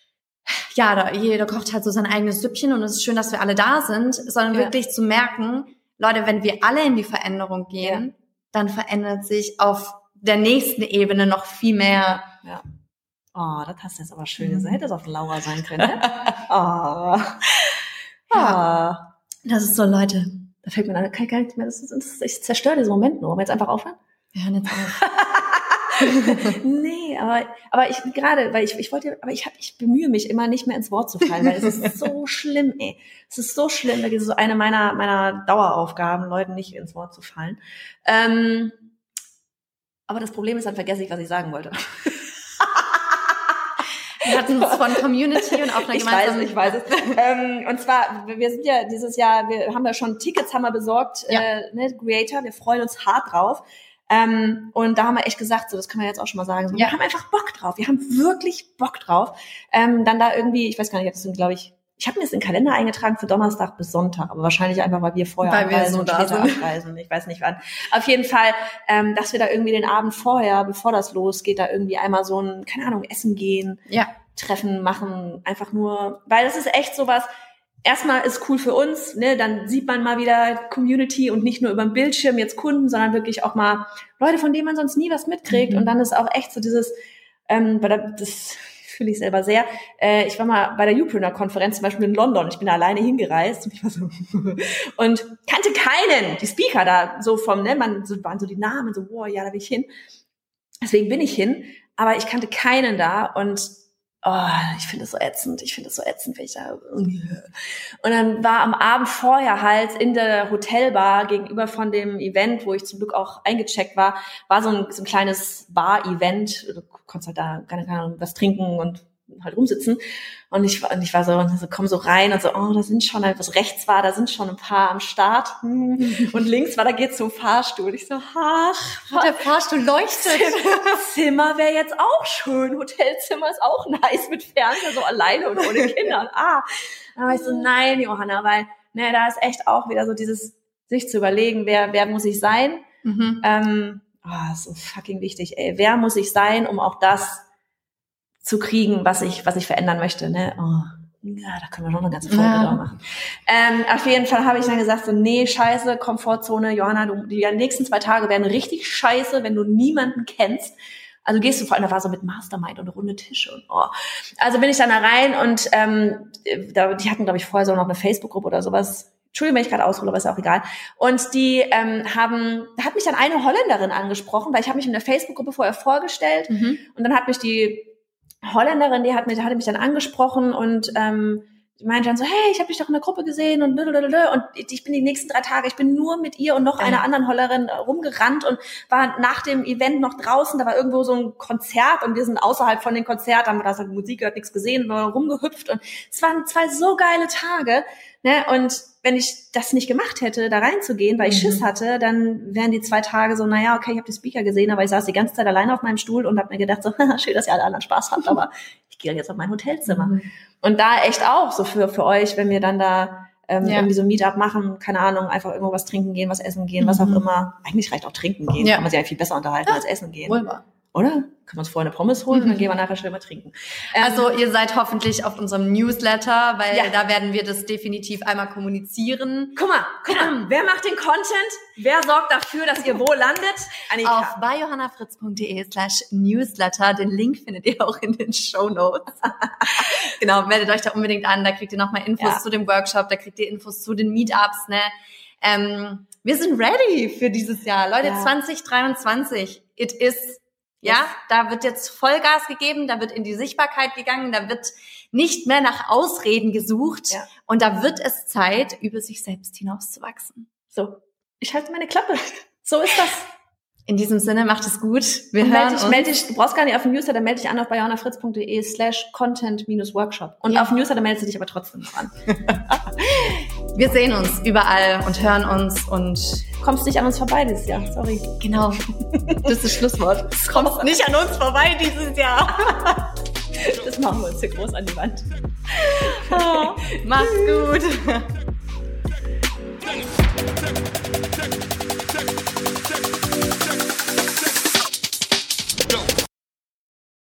[SPEAKER 2] ja, da, jeder kocht halt so sein eigenes Süppchen und es ist schön, dass wir alle da sind, sondern ja. wirklich zu merken, Leute, wenn wir alle in die Veränderung gehen, ja. dann verändert sich auf der nächsten Ebene noch viel mehr.
[SPEAKER 1] Ja. Oh, das hast du jetzt aber schön gesagt. Hätte es auf Laura sein können, ne? Oh.
[SPEAKER 2] Ja. Das ist so, Leute.
[SPEAKER 1] Da fällt mir an, kein Geld mehr, das ist, das ist, ich zerstöre diesen Moment nur. Wollen wir jetzt einfach aufhören?
[SPEAKER 2] Wir hören jetzt auf.
[SPEAKER 1] Nee, aber, aber ich, gerade, weil ich, ich wollte, aber ich, ich bemühe mich immer nicht mehr ins Wort zu fallen, weil es ist so schlimm, ey. Es ist so schlimm, das ist so eine meiner, meiner Daueraufgaben, Leuten nicht ins Wort zu fallen. Ähm, aber das Problem ist, dann vergesse ich, was ich sagen wollte.
[SPEAKER 2] Wir hatten es von Community und auch einer gemeinsamen...
[SPEAKER 1] Ich weiß es, ich weiß es. ähm, und zwar, wir sind ja dieses Jahr, wir haben ja schon Tickets, haben wir besorgt, ja. äh, ne, Creator, wir freuen uns hart drauf. Ähm, und da haben wir echt gesagt, so, das können wir jetzt auch schon mal sagen, so, ja. wir haben einfach Bock drauf, wir haben wirklich Bock drauf. Ähm, dann da irgendwie, ich weiß gar nicht, das sind, glaube ich, ich habe mir das in den Kalender eingetragen für Donnerstag bis Sonntag, aber wahrscheinlich einfach, weil wir vorher
[SPEAKER 2] weil wir so
[SPEAKER 1] und
[SPEAKER 2] da
[SPEAKER 1] später
[SPEAKER 2] sind.
[SPEAKER 1] abreisen. Ich weiß nicht wann. Auf jeden Fall, ähm, dass wir da irgendwie den Abend vorher, bevor das losgeht, da irgendwie einmal so ein, keine Ahnung, essen gehen,
[SPEAKER 2] ja.
[SPEAKER 1] Treffen machen, einfach nur, weil das ist echt sowas, erstmal ist cool für uns, ne, dann sieht man mal wieder Community und nicht nur über den Bildschirm jetzt Kunden, sondern wirklich auch mal Leute, von denen man sonst nie was mitkriegt mhm. und dann ist auch echt so dieses, ähm, bei der, das fühle ich selber sehr, äh, ich war mal bei der Upreneur-Konferenz zum Beispiel in London, ich bin da alleine hingereist und ich war so und kannte keinen, die Speaker da, so vom, ne, man, so waren so die Namen, so, wow, ja, da will ich hin, deswegen bin ich hin, aber ich kannte keinen da und oh, ich finde es so ätzend, ich finde es so ätzend, wenn ich da... Und dann war am Abend vorher halt in der Hotelbar gegenüber von dem Event, wo ich zum Glück auch eingecheckt war, war so ein, so ein kleines Bar-Event. Du konntest halt da, keine Ahnung, was trinken und halt rumsitzen. Und ich, und ich war so, so, komm so rein und so, oh, da sind schon, was rechts war, da sind schon ein paar am Start. Und links war, da geht's zum Fahrstuhl. Ich so, ach,
[SPEAKER 2] der Fahrstuhl leuchtet.
[SPEAKER 1] Zimmer wäre jetzt auch schön. Hotelzimmer ist auch nice mit Fernseher, so alleine und ohne Kinder. Ah, dann war ich so, nein, Johanna, weil, ne, da ist echt auch wieder so dieses, sich zu überlegen, wer, wer muss ich sein? Mhm. Ähm, oh, ist so fucking wichtig, ey. Wer muss ich sein, um auch das zu kriegen, was ich, was ich verändern möchte, ne? Oh, ja, da können wir noch eine ganze Folge ja. drauf machen. Ähm, auf jeden Fall habe ich dann gesagt, so, nee, scheiße, Komfortzone, Johanna, du, die nächsten zwei Tage werden richtig scheiße, wenn du niemanden kennst. Also gehst du vor allem, da war so mit Mastermind und runde Tische und oh. Also bin ich dann da rein und ähm, da, die hatten, glaube ich, vorher so noch eine Facebook-Gruppe oder sowas. Entschuldigung, wenn ich gerade aushole, aber ist ja auch egal. Und die ähm, haben, da hat mich dann eine Holländerin angesprochen, weil ich habe mich in der Facebook-Gruppe vorher vorgestellt mhm. und dann hat mich die Holländerin, die hat mich, hatte mich dann angesprochen und ähm, die meinte dann so, hey, ich habe dich doch in der Gruppe gesehen und blablabla. Und ich bin die nächsten drei Tage, ich bin nur mit ihr und noch einer anderen Holländerin rumgerannt und war nach dem Event noch draußen, da war irgendwo so ein Konzert und wir sind außerhalb von dem Konzert, haben wir da so Musik gehört, nichts gesehen, waren rumgehüpft und es waren zwei so geile Tage, ne? Und wenn ich das nicht gemacht hätte, da reinzugehen, weil ich mhm. Schiss hatte, dann wären die zwei Tage so, naja, okay, ich habe die Speaker gesehen, aber ich saß die ganze Zeit alleine auf meinem Stuhl und habe mir gedacht so, schön, dass ihr alle anderen Spaß habt, aber ich gehe jetzt auf mein Hotelzimmer. Mhm. Und da echt auch so für für euch, wenn wir dann da ähm, ja. irgendwie so ein Meetup machen, keine Ahnung, einfach irgendwo was trinken gehen, was essen gehen, mhm. was auch immer. Eigentlich reicht auch trinken gehen, ja. kann man sich ja viel besser unterhalten ja. als essen gehen. Wohlbar. Oder? Können wir uns vorher eine Pommes holen mhm. und dann gehen wir nachher schnell mal trinken.
[SPEAKER 2] Ähm, also ihr seid hoffentlich auf unserem Newsletter, weil ja. da werden wir das definitiv einmal kommunizieren.
[SPEAKER 1] Guck mal, guck mal, wer macht den Content? Wer sorgt dafür, dass ihr wo landet?
[SPEAKER 2] Annika. Auf bei johannafritz.de slash newsletter. Den Link findet ihr auch in den Shownotes. Genau, meldet euch da unbedingt an. Da kriegt ihr nochmal Infos ja. zu dem Workshop, da kriegt ihr Infos zu den Meetups. Ne? Ähm, wir sind ready für dieses Jahr. Leute, ja. zwanzig dreiundzwanzig. It is... Ja, da wird jetzt Vollgas gegeben, da wird in die Sichtbarkeit gegangen, da wird nicht mehr nach Ausreden gesucht ja. und da wird es Zeit, über sich selbst hinauszuwachsen.
[SPEAKER 1] So, ich halte meine Klappe. So ist das.
[SPEAKER 2] In diesem Sinne, macht es gut. Wir
[SPEAKER 1] und
[SPEAKER 2] hören
[SPEAKER 1] meld dich, meld dich, du brauchst gar nicht auf den Newsletter, melde dich an auf bei johannafritz.de slash content minus workshop. Und ja. auf den Newsletter meldest du dich aber trotzdem noch an.
[SPEAKER 2] Wir sehen uns überall und hören uns und
[SPEAKER 1] kommst nicht an uns vorbei dieses Jahr, sorry.
[SPEAKER 2] Genau, das ist das Schlusswort. Du kommst nicht an uns vorbei dieses Jahr.
[SPEAKER 1] Das machen wir uns hier groß an die Wand.
[SPEAKER 2] Oh, mach's gut.